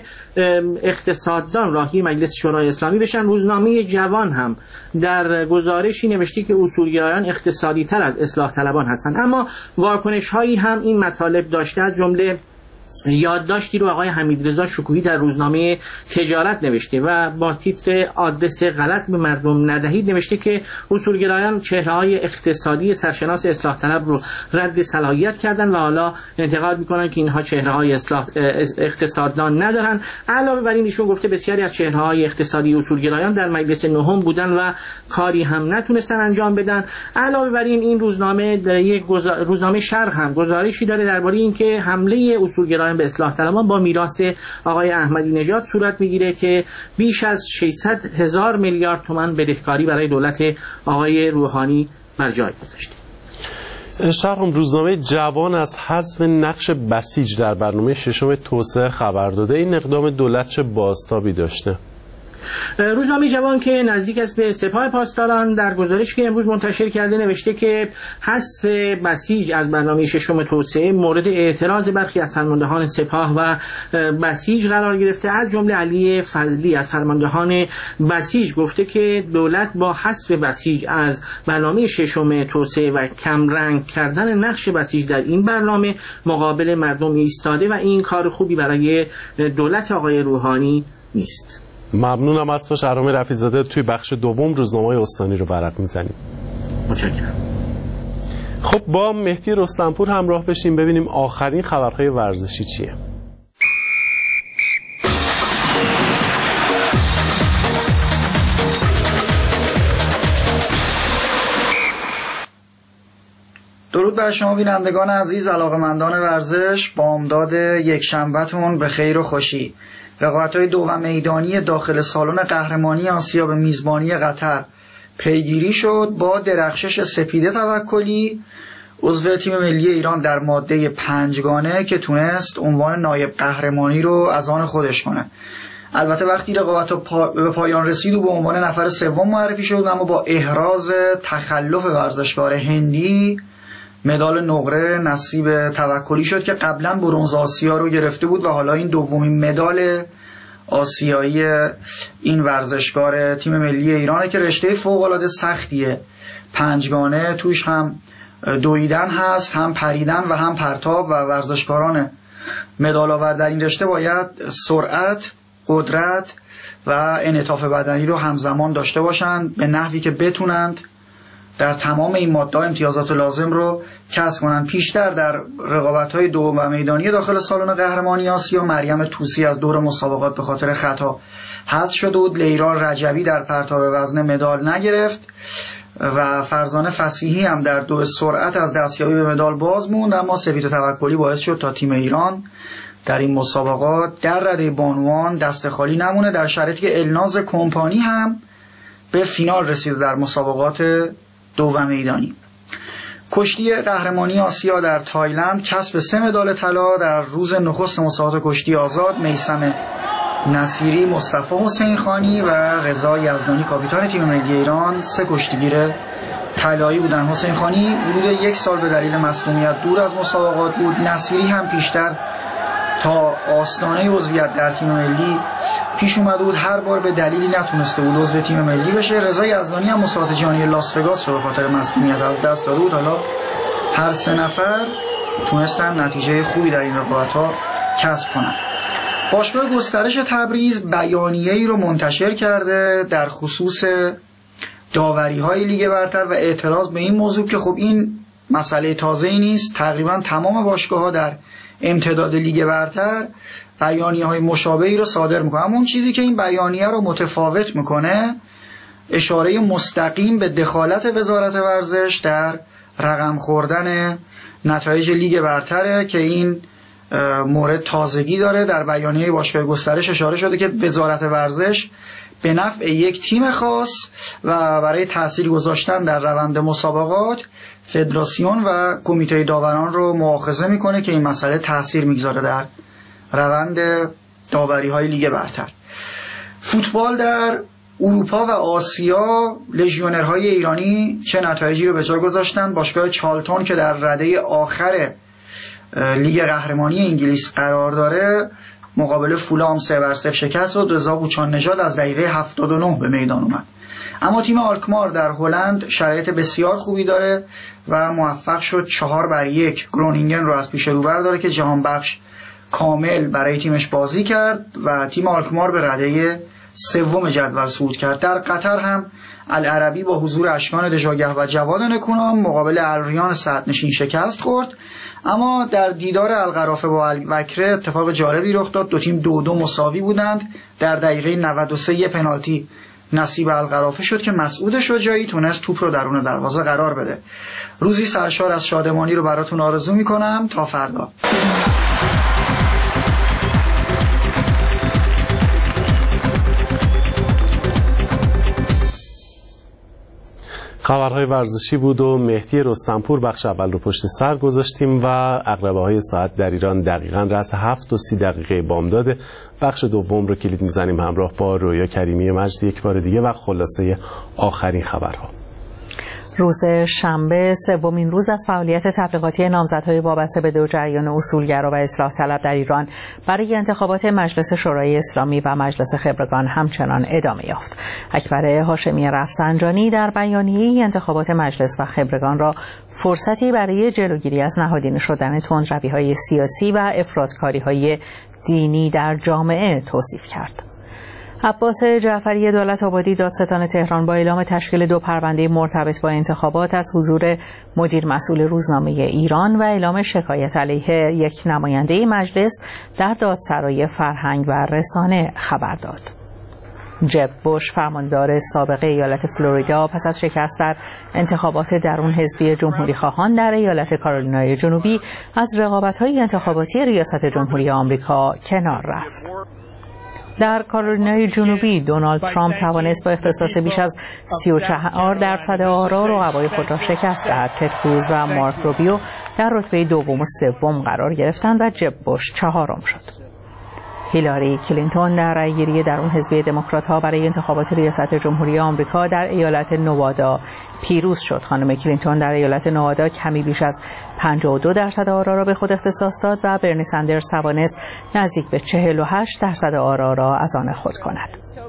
اقتصاددان راهی مجلس شورای اسلامی بشن. روزنامه جوان هم در گزارشی نوشته که اصولگرایان اقتصادی تر از اصلاح طلبان هستند، اما واکنش هایی هم این مطالب داشته. از جمله یادداشتی رو آقای حمیدرضا شکوهی در روزنامه تجارت نوشته و با تیتر آدرس غلط به مردم ندهید نوشته که اصولگرایان چهره‌های اقتصادی سرشناس اصلاح طلب رو رد صلاحیت کردن و حالا انتقاد میکنن که اینها چهره‌های اصلاح اقتصاددان ندارن. علاوه بر این ایشون گفته بسیاری از چهره‌های اقتصادی اصولگرایان در مجلس نهم بودن و کاری هم نتونستن انجام بدن. علاوه بر این این روزنامه در یک گزار... روزنامه شرق هم گزارشی داره درباره اینکه حمله اصولگرایان جنب اصلاح طلبان با میراث آقای احمدی نژاد صورت میگیره که بیش از ششصد هزار میلیارد تومان بدهکاری برای دولت آقای روحانی بر جای گذاشته. شهرام، روزنامه جوان از حذف نقش بسیج در برنامه ششم توسعه خبر داده. این اقدام دولت چه بازتابی داشته؟ روزنامه جوان که نزدیک است به سپاه پاسداران در گزارشی که امروز منتشر کرده نوشته که حذف بسیج از برنامه ششم توسعه مورد اعتراض برخی از فرماندهان سپاه و بسیج قرار گرفته. از جمله علی فضلی از فرماندهان بسیج گفته که دولت با حذف بسیج از برنامه ششم توسعه و کمرنگ کردن نقش بسیج در این برنامه مقابل مردم ایستاده و این کار خوبی برای دولت آقای روحانی نیست. ممنونم از تو شهرام رفیع‌زاده. توی بخش دوم روزنامه‌های استانی رو ورق میزنیم. متشکرم. خب با مهدی رستمپور همراه بشیم ببینیم آخرین خبرهای ورزشی چیه. درود بر شما بینندگان عزیز، علاقه‌مندان ورزش. بامداد یک شنبهتون به خیر و خوشی. رقابت‌های دو و میدانی داخل سالن قهرمانی آسیا به میزبانی قطر پیگیری شد. با درخشش سپیده توکلی عضو تیم ملی ایران در ماده پنجگانه که تونست عنوان نایب قهرمانی رو از آن خودش کنه. البته وقتی رقابت پا... به پایان رسید و به عنوان نفر سوم معرفی شد، اما با احراز تخلف ورزشکار هندی مدال نقره نصیب توکلی شد که قبلا برنز آسیا رو گرفته بود و حالا این دومین مدال آسیایی این ورزشکار تیم ملی ایرانه که رشته فوق‌العاده سختیه. پنجگانه توش هم دویدن هست، هم پریدن و هم پرتاب، و ورزشکاران مدال آور در این رشته باید سرعت، قدرت و انعطاف بدنی رو همزمان داشته باشند به نحوی که بتونند در تمام این ماده امتیازات لازم رو کسب کنند. پیشتر در رقابت‌های دو و میدانی داخل سالن قهرمانی آسیا مریم طوسی از دور مسابقات به خاطر خطا حذف شده بود. لیلا رجبی در پرتاب وزنه مدال نگرفت و فرزانه فصیحی هم در دو سرعت از دستیابی به مدال باز موند، اما سپید توکلی باعث شد تا تیم ایران در این مسابقات در رده بانوان دست خالی نمونه، در شرایطی که الناز کمپانی هم به فینال رسید در مسابقات دو و میدانی. کشتی قهرمانی آسیا در تایلند کسب سه مدال طلا. در روز نخست مسابقات کشتی آزاد میثم نصیری، مصطفی حسین خانی و رضا یزدانی کاپیتان تیم ملی ایران سه کشتیگیر طلایی بودند. حسین خانی حدود یک سال به دلیل مصدومیت دور از مسابقات بود. نصیری هم پیشتر تا آستانه عضویت در تیم ملی پیش اومده بود، هر بار به دلیلی نتونسته بود عضو تیم ملی بشه. رضا یزدانی هم مسابقات جهانی لاس وگاس رو به خاطر مصدومیت از دست داده بود. حالا هر سه نفر تونستن نتیجه خوبی در این رقابت‌ها کسب کنند. باشگاه گسترش تبریز بیانیه‌ای رو منتشر کرده در خصوص داوری‌های لیگ برتر و اعتراض به این موضوع که خب این مسئله تازه‌ای نیست. تقریبا تمام باشگاه‌ها در امتداد لیگ برتر بیانیه‌های مشابهی رو صادر میکنه، اما اون چیزی که این بیانیه رو متفاوت میکنه اشاره مستقیم به دخالت وزارت ورزش در رقم خوردن نتایج لیگ برتره که این مورد تازگی داره. در بیانیه باشگاه گسترش اشاره شده که وزارت ورزش به نفع یک تیم خاص و برای تأثیر گذاشتن در روند مسابقات فدراسیون و کمیته داوران رو مؤاخذه میکنه که این مسئله تأثیر میگذاره در روند داوری های لیگ برتر. فوتبال در اروپا و آسیا لژیونرهای ایرانی چه نتایجی رو به جا گذاشتن؟ باشگاه چالتون که در رده آخر لیگ قهرمانی انگلیس قرار داره مقابل فولام سه بر صفر شکست و رضا قوچان نژاد از دقیقه هفتاد و نه به میدان اومد. اما تیم آلکمار در هلند شرایط بسیار خوبی داره و موفق شد چهار بر یک گرونینگن رو از پیش رو برداره که جهان بخش کامل برای تیمش بازی کرد و تیم آلکمار به رده سوم جدول صعود کرد. در قطر هم العربی با حضور اشکان دژاگه و جواد نکونام مقابل الریان صدرنشین شکست خورد. اما در دیدار القرافه با الوکره اتفاق جالبی رخ داد. دو تیم دو دو مساوی بودند. در دقیقه نود و سه یه پنالتی نصیب القرافه شد که مسعود شجاعی تونست توپ رو درون دروازه قرار بده. روزی سرشار از شادمانی رو براتون آرزو میکنم. تا فردا. خبرهای ورزشی بود و مهدی رستمپور بخش اول رو پشت سر گذاشتیم و عقربه های ساعت در ایران دقیقاً رأس هفت و سی دقیقه بامداد. بخش دوم رو کلید میزنیم همراه با رویا کریمی مجدی یک بار دیگه و خلاصه آخرین خبرها. روز شنبه سومین روز از فعالیت تبلیغاتی نامزدهای وابسته به دو جریان اصولگرا و اصلاح طلب در ایران برای انتخابات مجلس شورای اسلامی و مجلس خبرگان همچنان ادامه یافت. اکبر هاشمی رفسنجانی در بیانیه‌ای انتخابات مجلس و خبرگان را فرصتی برای جلوگیری از نهادینه شدن تندروی‌های سیاسی و افراط‌کاری‌های دینی در جامعه توصیف کرد. عباس جعفری دولت آبادی دادستان تهران با اعلام تشکیل دو پرونده مرتبط با انتخابات از حضور مدیر مسئول روزنامه ایران و اعلام شکایت علیه یک نماینده مجلس در دادسرای فرهنگ و رسانه خبر داد. جب بوش فرماندار سابق ایالت فلوریدا پس از شکست در انتخابات درون حزبی جمهوری خواهان در ایالت کارولینای جنوبی از رقابت‌های انتخاباتی ریاست جمهوری آمریکا کنار رفت. در کارولینای جنوبی دونالد ترامپ توانست با اختصاص بیش از سی و چهار درصد آرا رقبای خود را شکست دهد. تد کروز و مارک روبیو در رتبه دوم و سوم قرار گرفتند و جب بوش چهارم شد. هیلاری کلینتون در رأیگیری درون حزب دموکرات‌ها برای انتخابات ریاست جمهوری آمریکا در ایالت نوادا پیروز شد. خانم کلینتون در ایالت نوادا کمی بیش از پنجاه و دو درصد آرا را به خود اختصاص داد و برنی سندرز توانست نزدیک به چهل و هشت درصد آرا را از آن خود کند.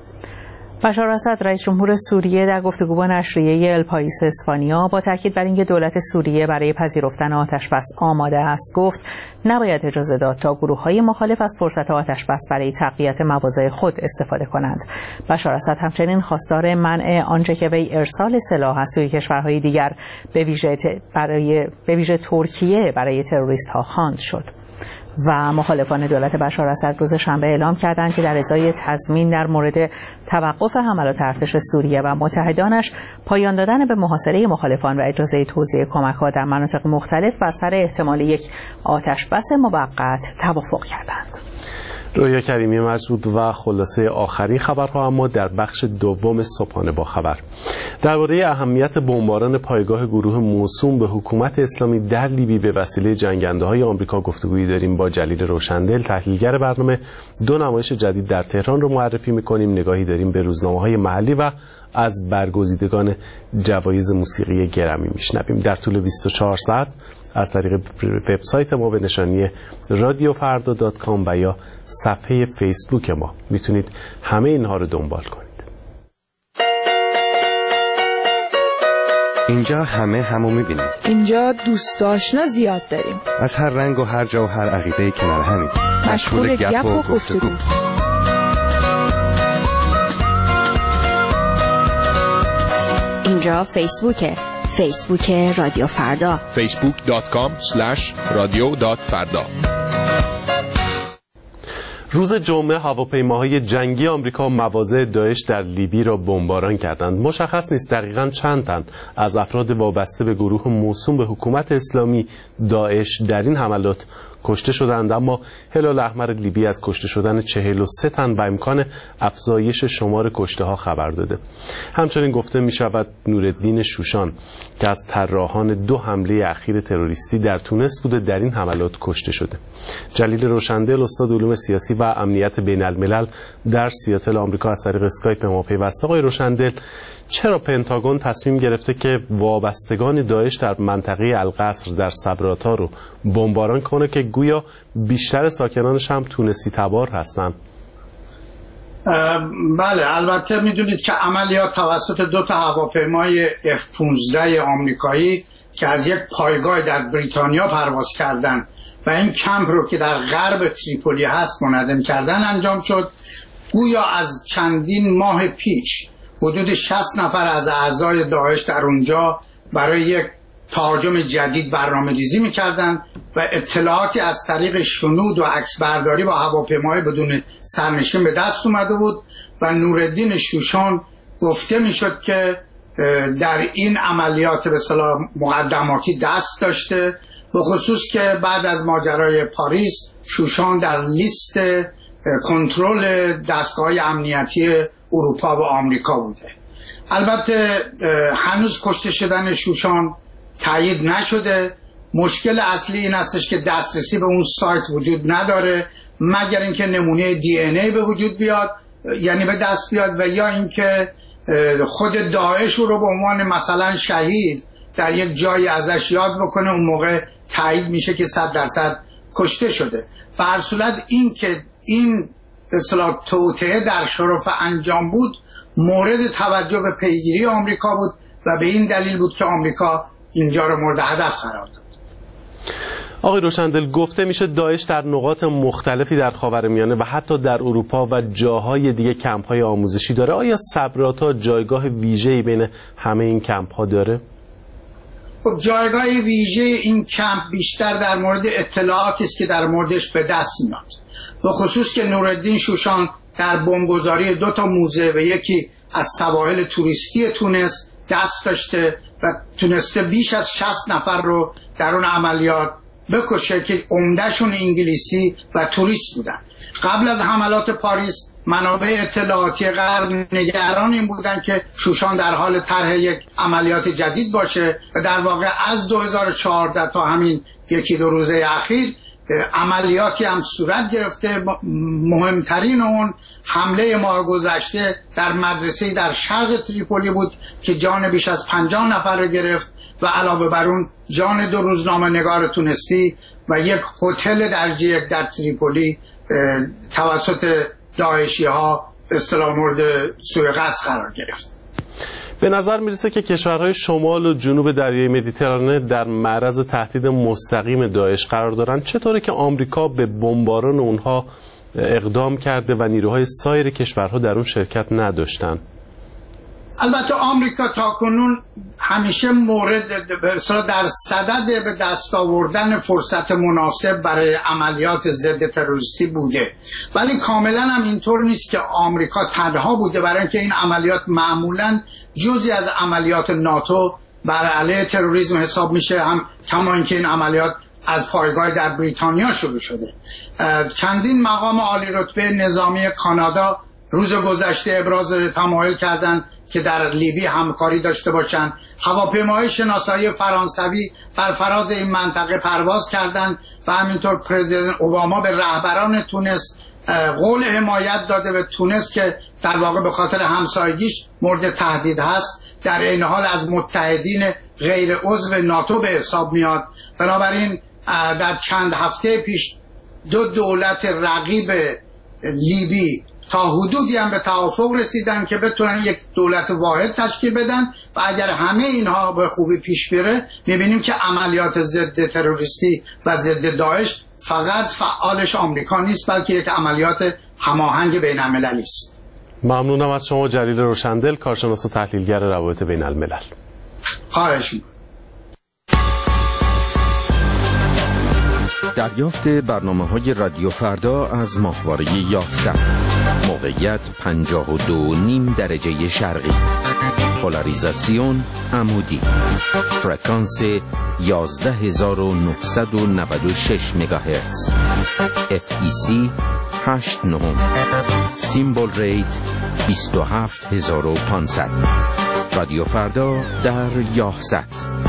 بشار اسد رئیس جمهور سوریه در گفتگو با نشریه الپایس اسپانیا با تاکید بر اینکه دولت سوریه برای پذیرفتن آتشبس آماده است گفت نباید اجازه داد تا گروه‌های مخالف از فرصت آتشبس برای تقویت مواضع خود استفاده کنند. بشار اسد همچنین خواستار منع آنچه که وی ارسال سلاح از سوی کشورهای دیگر به ویژه برای به ویژه ترکیه برای تروریست‌ها خواند شد. و مخالفان دولت بشار اسد روز شنبه اعلام کردند که در ازای تضمین در مورد توقف حملات ارتش سوریه و متحدانش پایان دادن به محاصره مخالفان و اجازه توزیع کمک‌ها در مناطق مختلف بر سر احتمال یک آتشبس موقت توافق کردند. رویا کریمی مجدود و خلاصه آخرین خبرها اما در بخش دوم صبحانه با خبر. درباره اهمیت بمباران پایگاه گروه موسوم به حکومت اسلامی در لیبی به وسیله جنگنده‌های آمریکا گفتگویی داریم با جلیل روشندل، تحلیلگر برنامه. دو نمایش جدید در تهران رو معرفی می‌کنیم، نگاهی داریم به روزنامه‌های محلی و از برگزیدگان جوایز موسیقی گرمی میشنویم. در طول بیست و چهار ساعت از طریق وبسایت ما به نشانی رادیو فردا دات کام و یا صفحه فیسبوک ما میتونید همه اینها رو دنبال کنید. اینجا همه همو میبینیم. اینجا دوست آشنا زیاد داریم. از هر رنگ و هر جا و هر عقیده کنار همین. مشغول گپ و گفتگو. اینجا فیسبوکه. فیسبوک رادیو فردا. فیسبوک دات کام اسلش رادیو دات فردا. روز جمعه هواپیماهای جنگی آمریکا مواضع داعش در لیبی را بمباران کردند. مشخص نیست دقیقاً چند تن از افراد وابسته به گروه موسوم به حکومت اسلامی داعش در این حملات کشته شدند، اما هلال احمر لیبی از کشته شدن چهل و سه تن و امکان افزایش شمار کشته ها خبر داده. همچنین گفته می شود نورالدین شوشان که از طراحان دو حمله اخیر تروریستی در تونس بوده در این حملات کشته شده. جلیل روشندل استاد علوم سیاسی و امنیت بین الملل در سیاتل آمریکا از طریق اسکایپ به ما پیوسته. آقای روشندل، چرا پنتاگون تصمیم گرفته که وابستگان داعش در منطقه القصر در صبراتا رو بمباران کنه که گویا بیشتر ساکنانش هم تونسی تبار هستن؟ بله، البته میدونید که عملیات توسط دو تا هواپیمای اف پانزده آمریکایی که از یک پایگاه در بریتانیا پرواز کردن و این کمپ رو که در غرب تریپولی هست منهدم کردن انجام شد. گویا از چندین ماه پیش حدود شصت نفر از اعضای داعش در اونجا برای یک تهاجم جدید برنامه ریزی میکردن و اطلاعاتی از طریق شنود و عکس برداری با هواپیماهای بدون سرنشین به دست اومده بود و نورالدین شوشان گفته میشد که در این عملیات به اصطلاح مقدماتی دست داشته، به خصوص که بعد از ماجرای پاریس شوشان در لیست کنترل دستگاه امنیتی اروپا و آمریکا بوده. البته هنوز کشته شدن شوشان تایید نشده. مشکل اصلی این هستش که دسترسی به اون سایت وجود نداره مگر اینکه نمونه دی ان ای به وجود بیاد، یعنی به دست بیاد، و یا اینکه خود داعش رو به عنوان مثلا شهید در یک جایی ازش یاد بکنه، اون موقع تایید میشه که صد درصد کشته شده. به هر صورت این که این به اصطلاح توطئه در شرف انجام بود مورد توجه و پیگیری آمریکا بود و به این دلیل بود که آمریکا اینجا رو مورد هدف قرار داد. آقای روشندل، گفته میشه داعش در نقاط مختلفی در خاورمیانه و حتی در اروپا و جاهای دیگه کمپ‌های آموزشی داره. آیا صبراتا جایگاه ویژه‌ای بین همه این کمپ‌ها داره؟ خب جایگاه ویژه این کمپ بیشتر در مورد اطلاعاتی است که در موردش به دست میاد، به خصوص که نورالدین شوشان در بمبگذاری دو تا موزه و یکی از سواحل توریستی تونس دست داشته و تونسته بیش از شصت نفر رو در اون عملیات بکشه که عمدهشون انگلیسی و توریست بودن. قبل از حملات پاریس منابع اطلاعاتی غرب نگران این بودن که شوشان در حال طرح یک عملیات جدید باشه و در واقع از دو هزار و چهارده تا همین یکی دو روزه اخیر عملیاتی هم صورت گرفته. مهمترین اون حمله ماه گذشته در مدرسه‌ای در شرق تریپولی بود که جان بیش از پنجاه نفر رو گرفت و علاوه بر اون جان دو روزنامه نگار تونستی و یک هتل درجه یک در تریپولی توسط داعشی ها به اصطلاح مورد سوء قصد قرار گرفت. به نظر میرسه که کشورهای شمال و جنوب دریای مدیترانه در معرض تهدید مستقیم داعش قرار دارند. چطوره که آمریکا به بمباران اونها اقدام کرده و نیروهای سایر کشورها در اون شرکت نداشتن؟ البته آمریکا تاکنون همیشه مورد در صدد به دست آوردن فرصت مناسب برای عملیات ضد تروریستی بوده، ولی کاملا هم اینطور نیست که آمریکا تنها بوده، برای اینکه این عملیات معمولا جزئی از عملیات ناتو بر علیه تروریسم حساب میشه، هم کما اینکه این عملیات از پایگاه در بریتانیا شروع شده. چندین مقام عالی رتبه نظامی کانادا روز گذشته ابراز تمایل کردند که در لیبی همکاری داشته باشند. هواپیماهای شناسایی فرانسوی بر فراز این منطقه پرواز کردند و همینطور پرزیدنت اوباما به رهبران تونس قول حمایت داده و تونس که در واقع به خاطر همسایگیش مورد تهدید هست در این حال از متحدین غیر عضو ناتو به حساب میاد. بنابراین در چند هفته پیش دو دولت رقیب لیبی تا حدودی هم به توافق رسیدن که بتونن یک دولت واحد تشکیل بدن و اگر همه اینها به خوبی پیش بره میبینیم که عملیات ضد تروریستی و ضد داعش فقط فعالش آمریکا نیست، بلکه یک عملیات هماهنگ بین المللی است. ممنونم از شما جلیل روشندل، کارشناس و تحلیلگر روابط بین الملل. خواهش می‌کنم. دریافت برنامه‌های رادیو فردا از ماهواره یازده. موقعیت پنجاه و دو و نیم درجه شرقی. پولاریزاسیون عمودی. فرکانس یازده هزار و نهصد و نود و شش مگاهرتز. اف ای سی هشت نهم. سیمبل ریت بیست و هفت هزار و پانصد. رادیو فردا در یازده.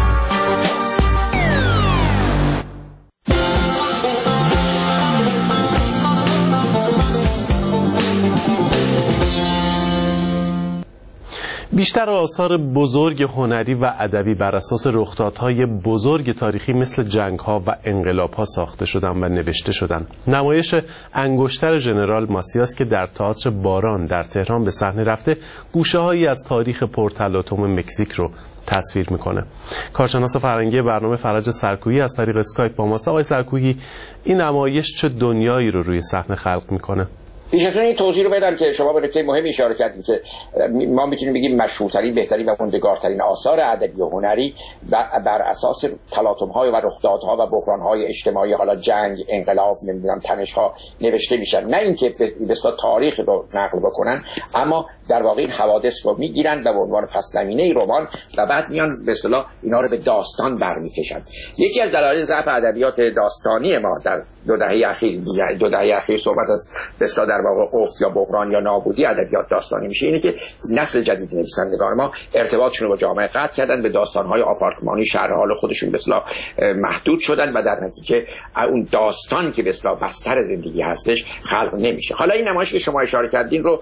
بیشتر آثار بزرگ هنری و ادبی بر اساس رخدادهای بزرگ تاریخی مثل جنگ‌ها و انقلاب‌ها ساخته شدن و نوشته شدن. نمایش انگشتر ژنرال ماسیاس که در تئاتر باران در تهران به صحنه رفته، گوشه‌هایی از تاریخ پرتلاطم مکزیک رو تصویر میکنه. کارشناس فرهنگی برنامه فرج سرکویی از طریق اسکایپ با ماست. آقای سرکویی، این نمایش چه دنیایی رو روی صحنه خلق میکنه؟ بیشتر این توضیح رو بدم که شما به نکته مهمی اشاره کردید که ما میتونیم بگیم مشهورترین، بهترین و موندگارترین آثار ادبی و هنری بر اساس تلاطم‌های و رخدادها و بحران‌های اجتماعی، حالا جنگ، انقلاب، نمیدونم تنش‌ها نوشته میشن. نه اینکه به اصطلاح تاریخ رو نقل بکنن، اما در واقع این حوادث رو میگیرن و به عنوان پس زمینه رمان و بعد میان به اصطلاح اینا رو به داستان برمیکشن. یکی از دلایل ضعف ادبیات داستانی ما در دو دهه اخیر دو دهه اخیر صحبت از به اصطلاح در واقع افت یا بحران یا نابودی ادبیات داستانی میشه اینه که نسل جدید نویسندگان ما ارتباطشون رو با جامعه قطع کردن، به داستان‌های آپارتمانی شهر حال خودشون به اصطلاح محدود شدن و در نتیجه اون داستان که به اصطلاح بستر زندگی هستش خلق نمیشه. حالا این نمایش که شما اشاره کردین رو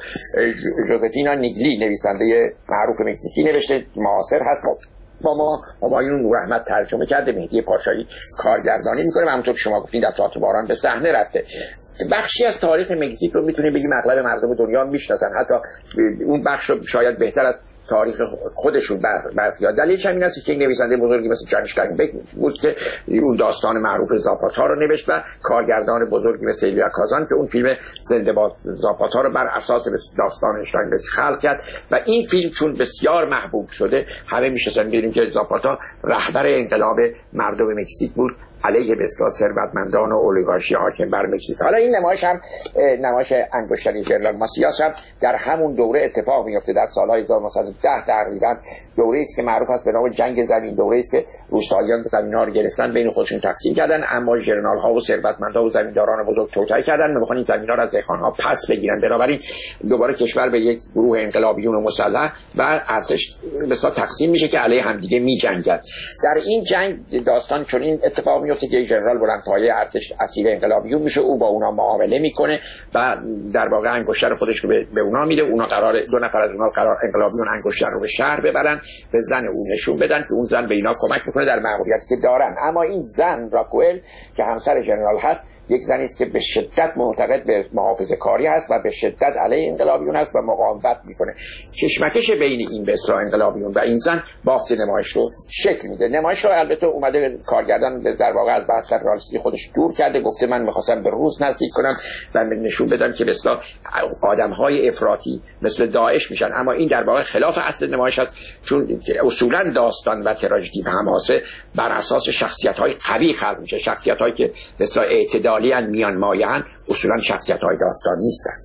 ژوزفینا نیگلی نویسنده معروف مکزیکی نوشته، معاصر هست، با ما همایون نوراحمد ترجمه کرده، مهدی پاشایی کارگردانی میکنه و همونطور که شما گفتین در تئاتر باران به صحنه رفته. بخشی از تاریخ مکزیک رو میتونیم بگیم اغلب مردم دنیا میشناسن، حتی اون بخش رو شاید بهتر از تاریخ خودشون برخیاد. دلیلش همین است که این نویسنده بزرگی مثل جانش کارینبک بود که اون داستان معروف زاپاتا رو نوشت و کارگردان بزرگی مثل ایلیا کازان که اون فیلم زنده باد زاپاتا رو بر اساس داستان اشتاینبک خلق کرد و این فیلم چون بسیار محبوب شده همه میشناسن. می‌دونیم که زاپاتا رهبر انقلاب مردم مکزیک بود علیه به اصطلاح ثروتمندان و اولیگارشی حاکم بر مکزیک. حالا این نمایش هم نمایش انگشتری ژرلال ماسیاس هم در همون دوره اتفاق میفته، در سال‌های هزار و نهصد و ده تقریبا. دوره است که معروف است به نام جنگ زمین، دوره است که روستاییان زمین‌ها رو گرفتن بین خودشون تقسیم کردن، اما ژرنال‌ها و ثروتمندان و زمینداران بزرگ توطئه کردن، می‌خوان این زمین‌ها رو از دهقان‌ها پس بگیرن. بنابراین دوباره کشور به یک گروه انقلابیون و مسلح و ارتش به اصطلاح تقسیم میشه که علیه همدیگه می‌جنگن. در این جنگ داستان چون این اتفاق میفته که ژنرال بلندپایه ارتش اسیر انقلابیون میشه، او با اونا معامله میکنه و در واقع انگشتر خودش رو به اونا میده. اونا قرار دو نفر از اونا قرار انقلابیون انگشتر رو به شهر ببرن، به زن اون نشون بدن که اون زن به اینا کمک میکنه در مأموریتی که دارن. اما این زن راکوئل که همسر ژنرال هست یک زنی است که به شدت معتقد به محافظه کاری هست و به شدت علیه انقلابیون هست و مقاومت میکنه. کشمکش بین این به اصطلاح انقلابیون و این زن بافت نمایش رو شکل میده. نمایش رو البته اومده کارگردان در واقع از بستر رئالیستی خودش دور کرده، گفته من می‌خواستم به روز نزدیک کنم و نشون بدم که به اصطلاح آدم‌های افراطی مثل داعش میشن، اما این در واقع خلاف اصل نمایش است، چون اصولا داستان و تراژدی و حماسه بر اساس شخصیت‌های قوی خلق میشه. شخصیت‌هایی که به اصطلاح اعتدالی ان میان مایه‌اند اصولا شخصیت‌های داستانی نیستند.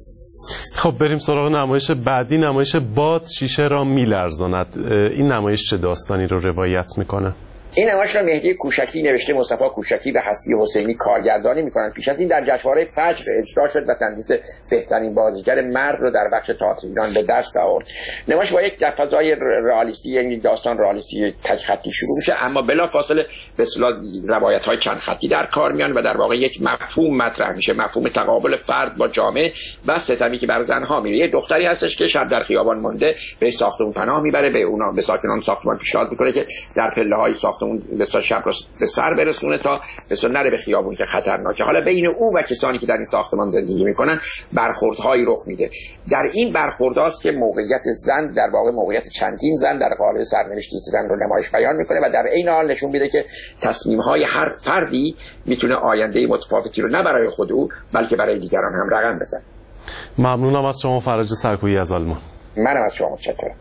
خب بریم سراغ نمایش بعدی، نمایش باد شیشه را میلرزاند. این نمایش چه داستانی رو روایت میکنه؟ این نمایش را مهدی کوشکی نوشته، مصطفی کوشکی و هستی حسینی کارگردانی میکنند. پیش از این در جشنواره فجر اجرا شد و تندیس بهترین بازیگر مرد رو در بخش تئاتر ایران به دست آورد. نمایش با یک فضای رئالیستی، یعنی داستان رئالیستی تک خطی شروع میشه، اما بلافاصله به اصطلاح روایت‌های چند خطی در کار میان و در واقع یک مفهوم مطرح میشه، مفهوم تقابل فرد با جامعه و ستمی که بر زنها میره. یه دختری هستش که شب در خیابان مونده، به ساختمون پناه میبره، به اونا به ساکنان ساختمان پیشنهاد میکنه که در پله‌های ساختمون بسیار شب رو به سر برسونه تا بسیار نره به خیابون که خطرناکه. حالا بین او و کسانی که در این ساختمان زندگی میکنن برخوردهایی رخ میده. در این برخورداست که موقعیت زن در واقع موقعیت چندین زن در قالب سرنوشتی که زن رو نمایش بیان میکنه و در عین حال نشون میده که تصمیم‌های هر فردی میتونه آینده متفاوتی رو نه برای خود او بلکه برای دیگران هم رقم بزنه. ممنونم از شما فرج سرکویی از آلمان. منم از شما متشکرم.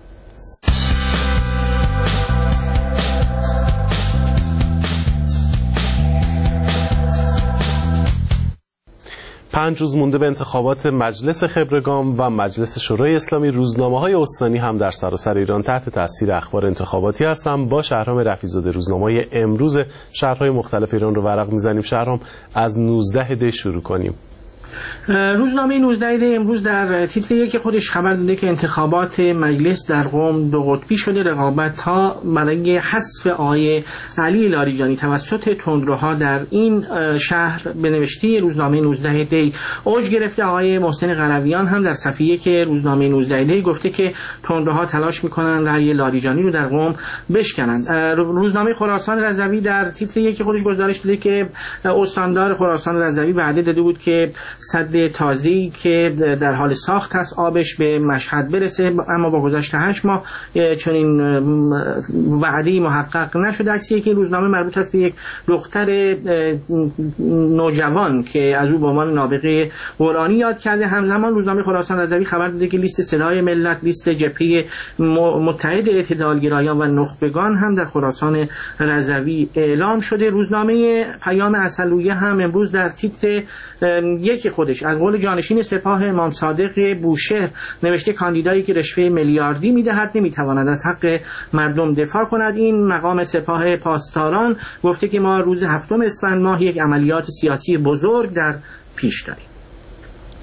پنج روز مونده به انتخابات مجلس خبرگان و مجلس شورای اسلامی، روزنامه‌های استانی هم در سراسر ایران تحت تاثیر اخبار انتخاباتی هستند. با شهرام رفیع‌زاده روزنامه‌های امروز شهرهای مختلف ایران رو ورق می‌زنیم. شهرام، از نوزده دی شروع کنیم. روزنامه نوزده دی امروز در تیتر یک خودش خبر داده که انتخابات مجلس در قم دو قطبی شده. رقابت‌ها برای حذف آقای علی لاریجانی توسط تندروها در این شهر به نوشته روزنامه نوزده دی اوج گرفته. آقای محسن قلویان هم در صفحه یک روزنامه نوزده دی گفته که تندروها تلاش می‌کنند رأی لاریجانی رو در قم بشکنند. روزنامه خراسان رضوی در تیتر یک خودش گزارش داده که استاندار خراسان رضوی وعده داده بود که سد تازی که در حال ساخت است آبش به مشهد برسه، اما با گذشت هشت ماه چنین وعده‌ای محقق نشده. عکسی که روزنامه مربوط است به یک دختر نوجوان که از او به عنوان نابغه قرآنی یاد کرده. همزمان روزنامه خراسان رضوی خبر داده که لیست صدای ملت، لیست جبهه متحد اعتدالگرایان و نخبگان هم در خراسان رضوی اعلام شده. روزنامه پیام عسلویه هم امروز در تیتر یک خودش از قول جانشین سپاه امام صادق بوشهر نوشته کاندیدایی که رشوه میلیاردی میدهد نمیتواند از حق مردم دفاع کند. این مقام سپاه پاسداران گفته که ما روز هفتم اسفند ماه یک عملیات سیاسی بزرگ در پیش داریم.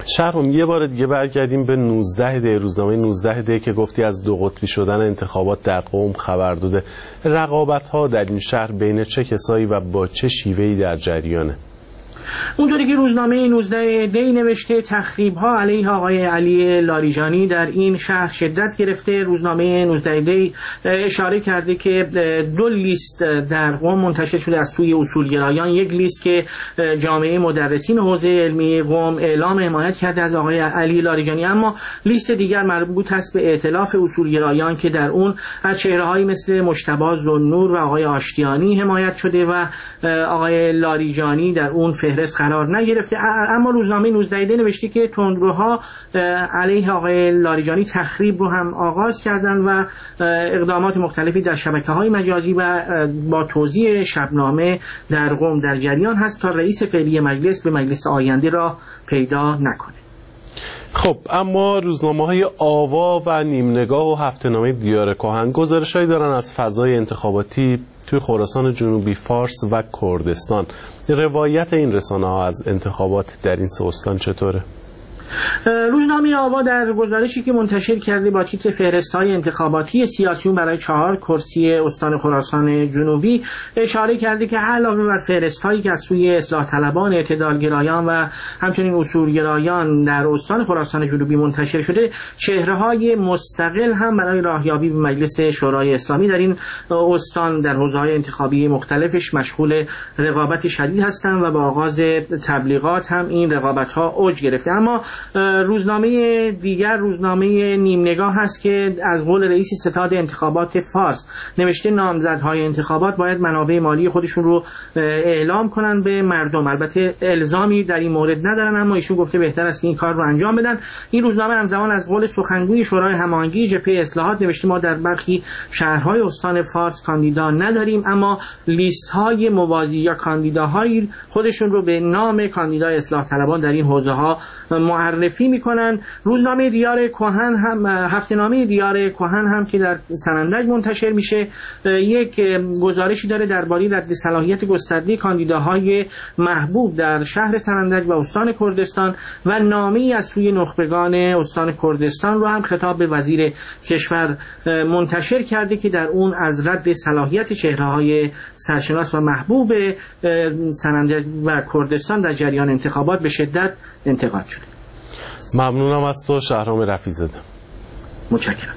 شهرام یه بار دیگه برگردیم به نوزده دی روزنامه نوزده دی که گفتی از دو قطبی شدن انتخابات در قم خبر داده. رقابت‌ها در این شهر بین چه کسایی و با چه شیوهی در جریانه؟ اونطوری که روزنامه نوزده دی نوشته تخریب‌ها علیه آقای علی لاریجانی در این شهر شدت گرفته. روزنامه نوزده دی اشاره کرده که دو لیست در قم منتشر شده از سوی اصولگرایان. یک لیست که جامعه مدرسین حوزه علمی قم اعلام حمایت کرده از آقای علی لاریجانی، اما لیست دیگر مربوط است به ائتلاف اصولگرایان که در اون از چهره‌هایی مثل مجتبی ذوالنور و آقای آشتیانی حمایت شده و آقای لاریجانی در اون فهرست قرار نگرفته. اما روزنامه نوزده دی نوشته که تندروها علیه آقای لاریجانی تخریب رو هم آغاز کردن و اقدامات مختلفی در شبکه‌های مجازی و با توزیع شبنامه در قم در جریان هست تا رئیس فعلی مجلس به مجلس آینده را پیدا نکنه. خب اما روزنامه‌های آوا و نیمنگاه و هفته‌نامه دیار کهن گزارش‌هایی دارن از فضای انتخاباتی توی خراسان جنوبی، فارس و کردستان. روایت این رسانه‌ها از انتخابات در این سه استان چطوره؟ روزنامه آوا در گزارشی که منتشر کرده با تیتر فهرست‌های انتخاباتی سیاسیون برای چهار کرسی استان خراسان جنوبی اشاره کرده که علاوه بر فهرست‌هایی که از سوی اصلاح طلبان، اعتدالگرایان و همچنین اصولگرایان در استان خراسان جنوبی منتشر شده، چهره‌های مستقل هم برای راهیابی به مجلس شورای اسلامی در این استان در حوزه‌های انتخابی مختلفش مشغول رقابت شدید هستند و با آغاز تبلیغات هم این رقابت‌ها اوج گرفته. اما روزنامه دیگر روزنامه نیمنگاه هست که از قول رئیس ستاد انتخابات فارس نوشته نامزدهای انتخابات باید منابع مالی خودشون رو اعلام کنن به مردم. البته الزامی در این مورد ندارن، اما ایشون گفته بهتر است که این کار رو انجام بدن. این روزنامه همزمان از قول سخنگوی شورای هماهنگی جبهه اصلاحات نوشته ما در برخی شهرهای استان فارس کاندیدا نداریم، اما لیست های موازی یا کاندیداهایی خودشون رو به نام کاندیدای اصلاح طلبان در این حوزه ها معرفی میکنن. روزنامه دیار کهن هم هفته‌نامه دیار کهن هم که در سنندج منتشر میشه یک گزارشی داره درباره رد صلاحیت گسترده کاندیداهای محبوب در شهر سنندج و استان کردستان و نامه‌ای از سوی نخبگان استان کردستان رو هم خطاب به وزیر کشور منتشر کرده که در اون از رد صلاحیت چهره‌های سرشناس و محبوب سنندج و کردستان در جریان انتخابات به شدت انتقاد شده. ممنونم از تو شهرام رفیع‌زاده. متشکرم.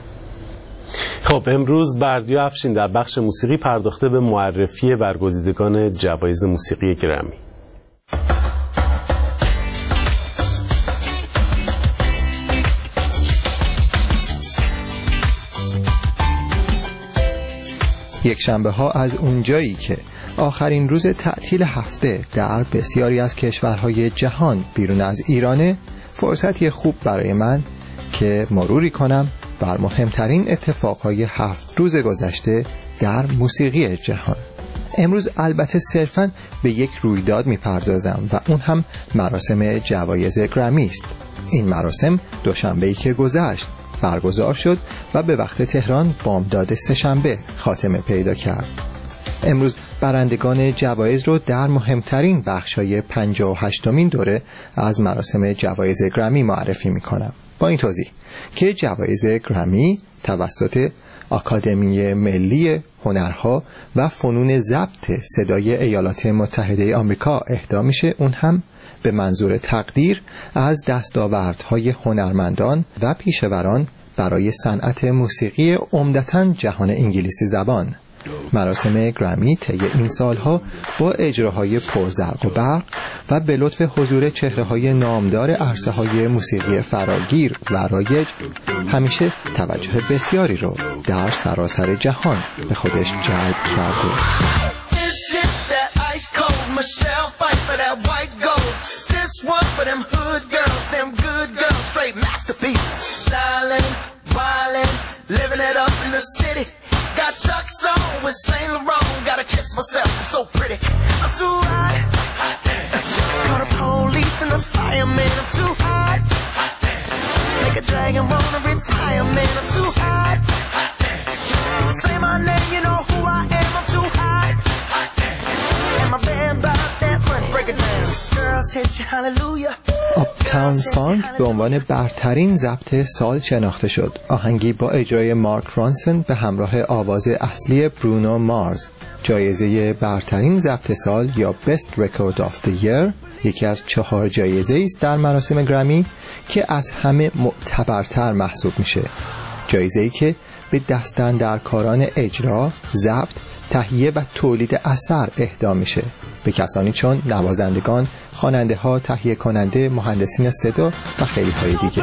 خب امروز بردیا افشین در بخش موسیقی پرداخته به معرفی برگزیدگان جوایز موسیقی گرمی. یک شنبه ها از اونجایی که آخرین روز تعطیل هفته در بسیاری از کشورهای جهان بیرون از ایرانه، فرصتی خوب برای من که مروری کنم بر مهمترین اتفاقهای هفت روز گذشته در موسیقی جهان. امروز البته صرفاً به یک رویداد میپردازم و اون هم مراسم جوایز گرمی است. این مراسم دوشنبه‌ای که گذشت برگزار شد و به وقت تهران بامداد سه‌شنبه خاتمه پیدا کرد. امروز برندگان جوایز رو در مهمترین بخش‌های پنجاه و هشتمین دوره از مراسم جوایز گرمی معرفی می‌کنم. با این توضیح که جوایز گرمی توسط آکادمی ملی هنرها و فنون ضبط صدای ایالات متحده آمریکا اهدا میشه، اون هم به منظور تقدیر از دستاوردهای هنرمندان و پیشوران برای صنعت موسیقی عمدتاً جهان انگلیسی زبان. مراسم گرمی طی این سالها با اجراهای پرزرق و برق و به لطف حضور چهره‌های نامدار عرصه‌های موسیقی فراگیر و رایج همیشه توجه بسیاری رو در سراسر جهان به خودش جلب کرده. Got Chuck's on with Saint Laurent. Gotta kiss myself, I'm so pretty. I'm too hot. Call the police and the fireman. I'm too hot. Make a dragon wanna retire, man. I'm too hot. Say my name, you know who I am. I'm too hot. And my band bought that money. Break it down. Girls hit you, hallelujah. آپتاون فانک به عنوان برترین ضبط سال شناخته شد. آهنگی با اجرای مارک رانسون به همراه آواز اصلی برونو مارز. جایزه برترین ضبط سال یا Best Record of the Year یکی از چهار جایزه است در مراسم گرمی که از همه معتبرتر محسوب میشه. جایزه‌ای که به دستاندرکاران اجرا، ضبط، تهیه و تولید اثر اهدا میشه، به کسانی چون نوازندگان، خواننده ها، تهیه کننده، مهندسین صدا و خیلی های دیگه.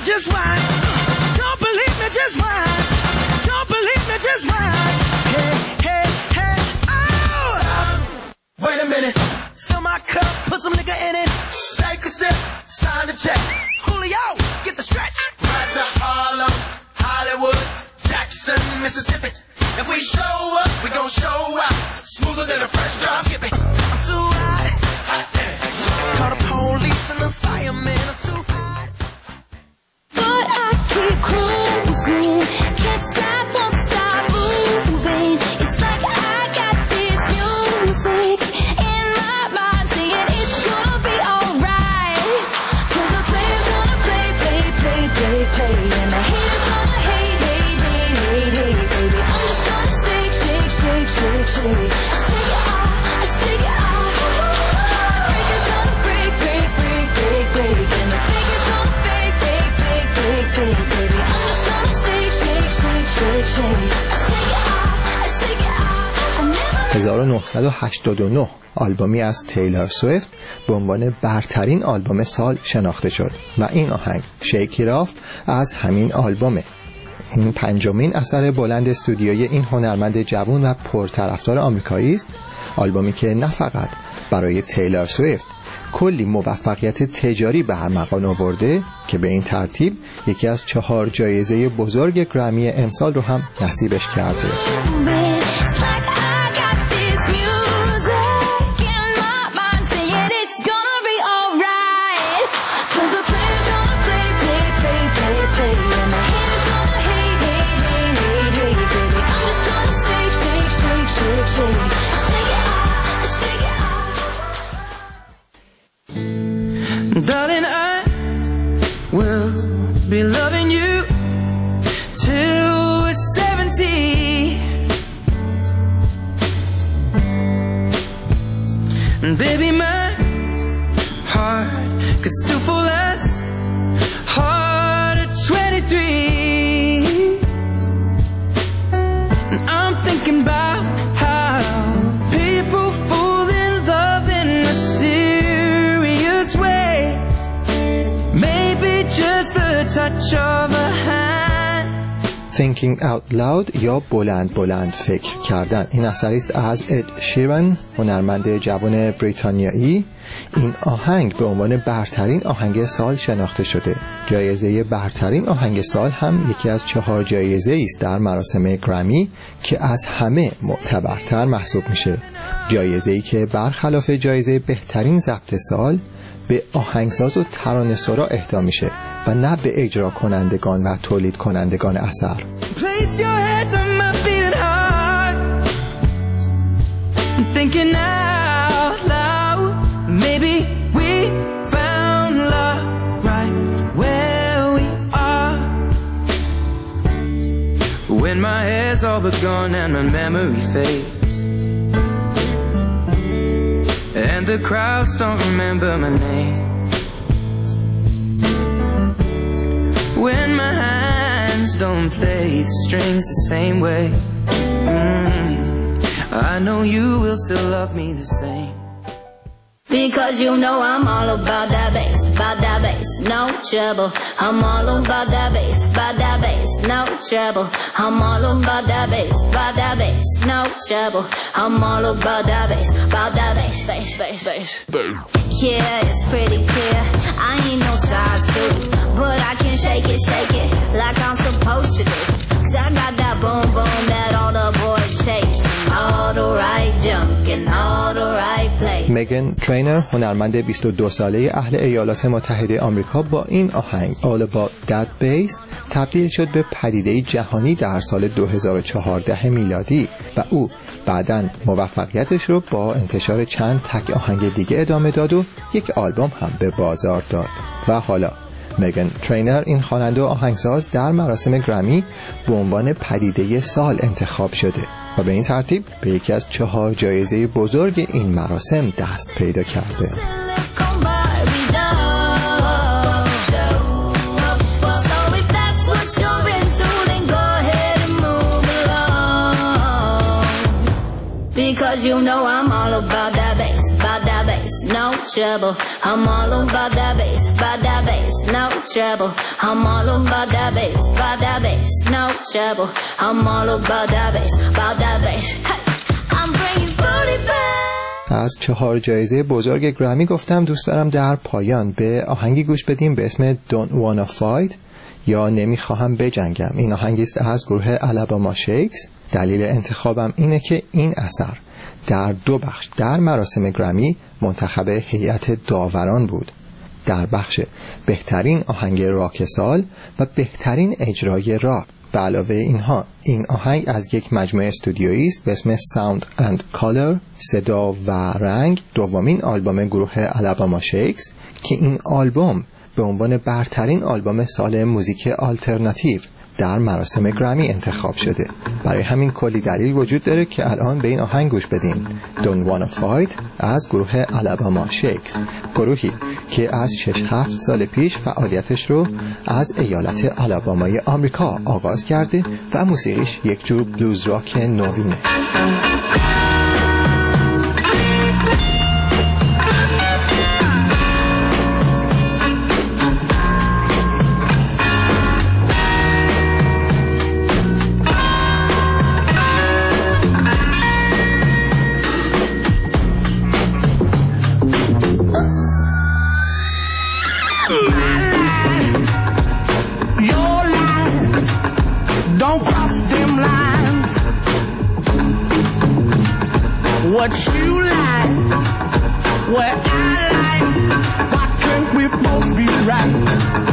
Wait a minute, fill my cup, put some nigga in it. Take a sip, sign the check. Julio, get the stretch. Right to Harlem, Hollywood, Jackson, Mississippi. If we show up, we gon' show out. Smoother than a fresh drop. Skip it. I'm too hot. Hot damn. Call the police and the fireman. I'm too hot. But I keep cruising. Can't stop, won't stop moving. It's like I got this music in my mind saying it's gonna be alright. Cause the players gonna play, play, play, play, play. And the haters gonna hate, hate, hate, hate, hate, baby. I'm just gonna shake, shake, shake, shake, shake. Shake it off, shake it off. Breakers gonna break, break, break, break, break. And the biggest gonna fake, fake, fake, fake, fake, baby. I'm just gonna shake, shake, shake, shake, shake. Shake it off, shake it off. I never هزار و نهصد و هشتاد و نه آلبومی از تیلور سویفت به عنوان برترین آلبوم سال شناخته شد و این آهنگ شیک ایت آف از همین آلبومه. این پنجمین اثر بلند استودیویی این هنرمند جوان و پرطرفدار آمریکایی است. آلبومی که نه فقط برای تیلور سویفت کلی موفقیت تجاری به ارمغان آورده که به این ترتیب یکی از چهار جایزه بزرگ گرمی امسال رو هم نصیبش کرده. Darling, I will be loving you till we're seventy. And baby, my heart could still fall as hard at twenty-three. And I'm thinking about how people fall in love in mysterious ways. Maybe just the touch of a hand. Thinking Out Loud یا بلند بلند فکر کردن، این اثری است از اد شیران، هنرمند جوان بریتانیایی. این آهنگ به عنوان برترین آهنگ سال شناخته شده. جایزه برترین آهنگ سال هم یکی از چهار جایزه است در مراسم گرمی که از همه معتبرتر محسوب میشه. جایزه‌ای که برخلاف جایزه بهترین ضبط سال به آهنگساز و ترانه‌سرا اهدا میشه و نه به اجرا کنندگان و تولید کنندگان اثر. Place your head on my beating heart. I'm thinking out loud. Maybe we found love right where we are. When my hair's all but gone and my memory fades, and the crowds don't remember my name. When my hands don't play the strings the same way, mm, I know you will still love me the same. Because you know I'm all about that bass, about that bass, no trouble. I'm all about that bass, about that bass, no trouble. I'm all about that bass, about that bass, no trouble. I'm all about that bass, about that bass, bass, bass, bass. Yeah, it's pretty clear. I ain't no size two, but I can shake it, shake it like I'm supposed to do. Cause I got that boom boom that all the boys shake. All the right junk and all the right place. مگن ترینر، هنرمند بیست و دو ساله اهل ایالات متحده آمریکا، با این آهنگ All About That Bass تبدیل شد به پدیده جهانی در سال دو هزار و چهارده میلادی و او بعداً موفقیتش رو با انتشار چند تک آهنگ دیگه ادامه داد و یک آلبوم هم به بازار داد. و حالا مگن ترینر، این خواننده و آهنگساز، در مراسم گرمی به عنوان پدیده سال انتخاب شده و به این ترتیب به یکی از چهار جایزه بزرگ این مراسم دست پیدا کرده. Because you know I'm all about that bass, about that bass, no trouble. I'm all about that bass, about that bass, no trouble. I'm all about that bass, about that bass, no trouble. I'm all about that bass, about that bass. Hey, I'm bringing booty back. از چهار جایزه بزرگ گرمی گفتم، دوست دارم در پایان به آهنگی گوش بدیم به اسم Don't Wanna Fight یا نمیخواهم بجنگم. این آهنگی است از گروه الاباما شیکس. دلیل انتخابم اینه که این اثر در دو بخش در مراسم گرمی منتخب هیئت داوران بود. در بخش بهترین آهنگ راک سال و بهترین اجرای راک. به علاوه اینها این آهنگ از یک مجموعه استودیویی است به اسم Sound and Color، صدا و رنگ، دومین آلبوم گروه الاباما شیکس که این آلبوم به عنوان برترین آلبوم سال موزیک آلترناتیو در مراسم گرمی انتخاب شده. برای همین کلی دلیل وجود داره که الان به این آهنگ گوش بدیم. Don't Wanna Fight از گروه الاباما شیکس، گروهی که از شش هفت سال پیش فعالیتش رو از ایالت الابامای آمریکا آغاز کرده و موسیقیش یک جور بلوز راک نوینه. What you like, what I like, why can't we both be right?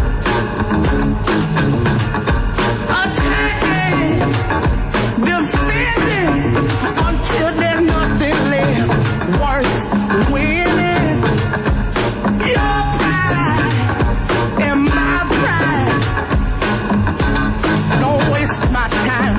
Attacking, defending, until there's nothing left. Worse, winning. Your pride and my pride. Don't waste my time.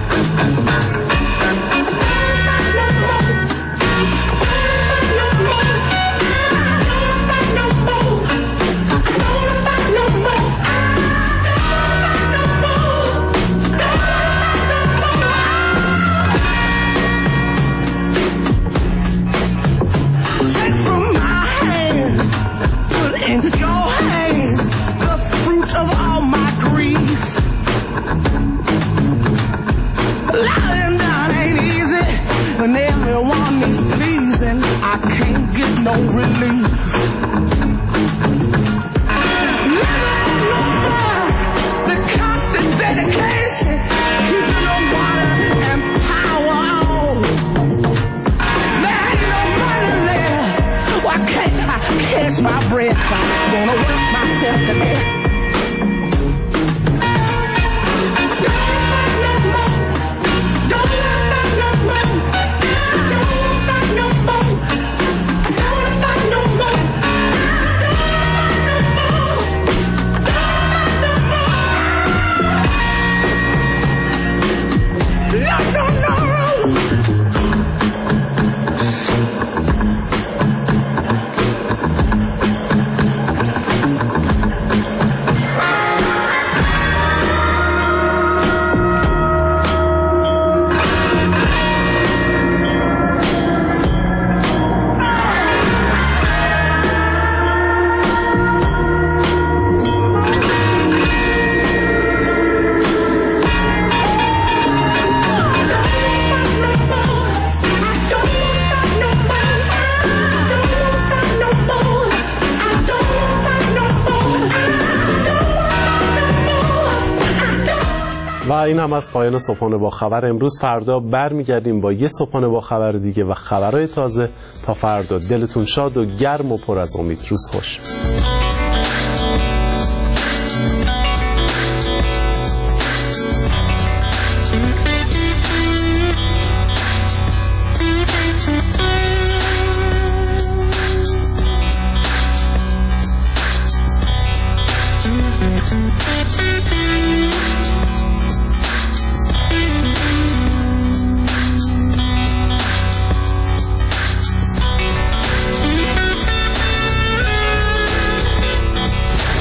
No relief. The constant dedication, keeping the water and power on. There ain't no money there. Why can't I catch my breath? I'm gonna work myself to death. و این هم از پایان صبحانه با خبر امروز. فردا برمیگردیم با یه صبحانه با خبر دیگه و خبرهای تازه. تا فردا دلتون شاد و گرم و پر از امید. روز خوش. Thank you.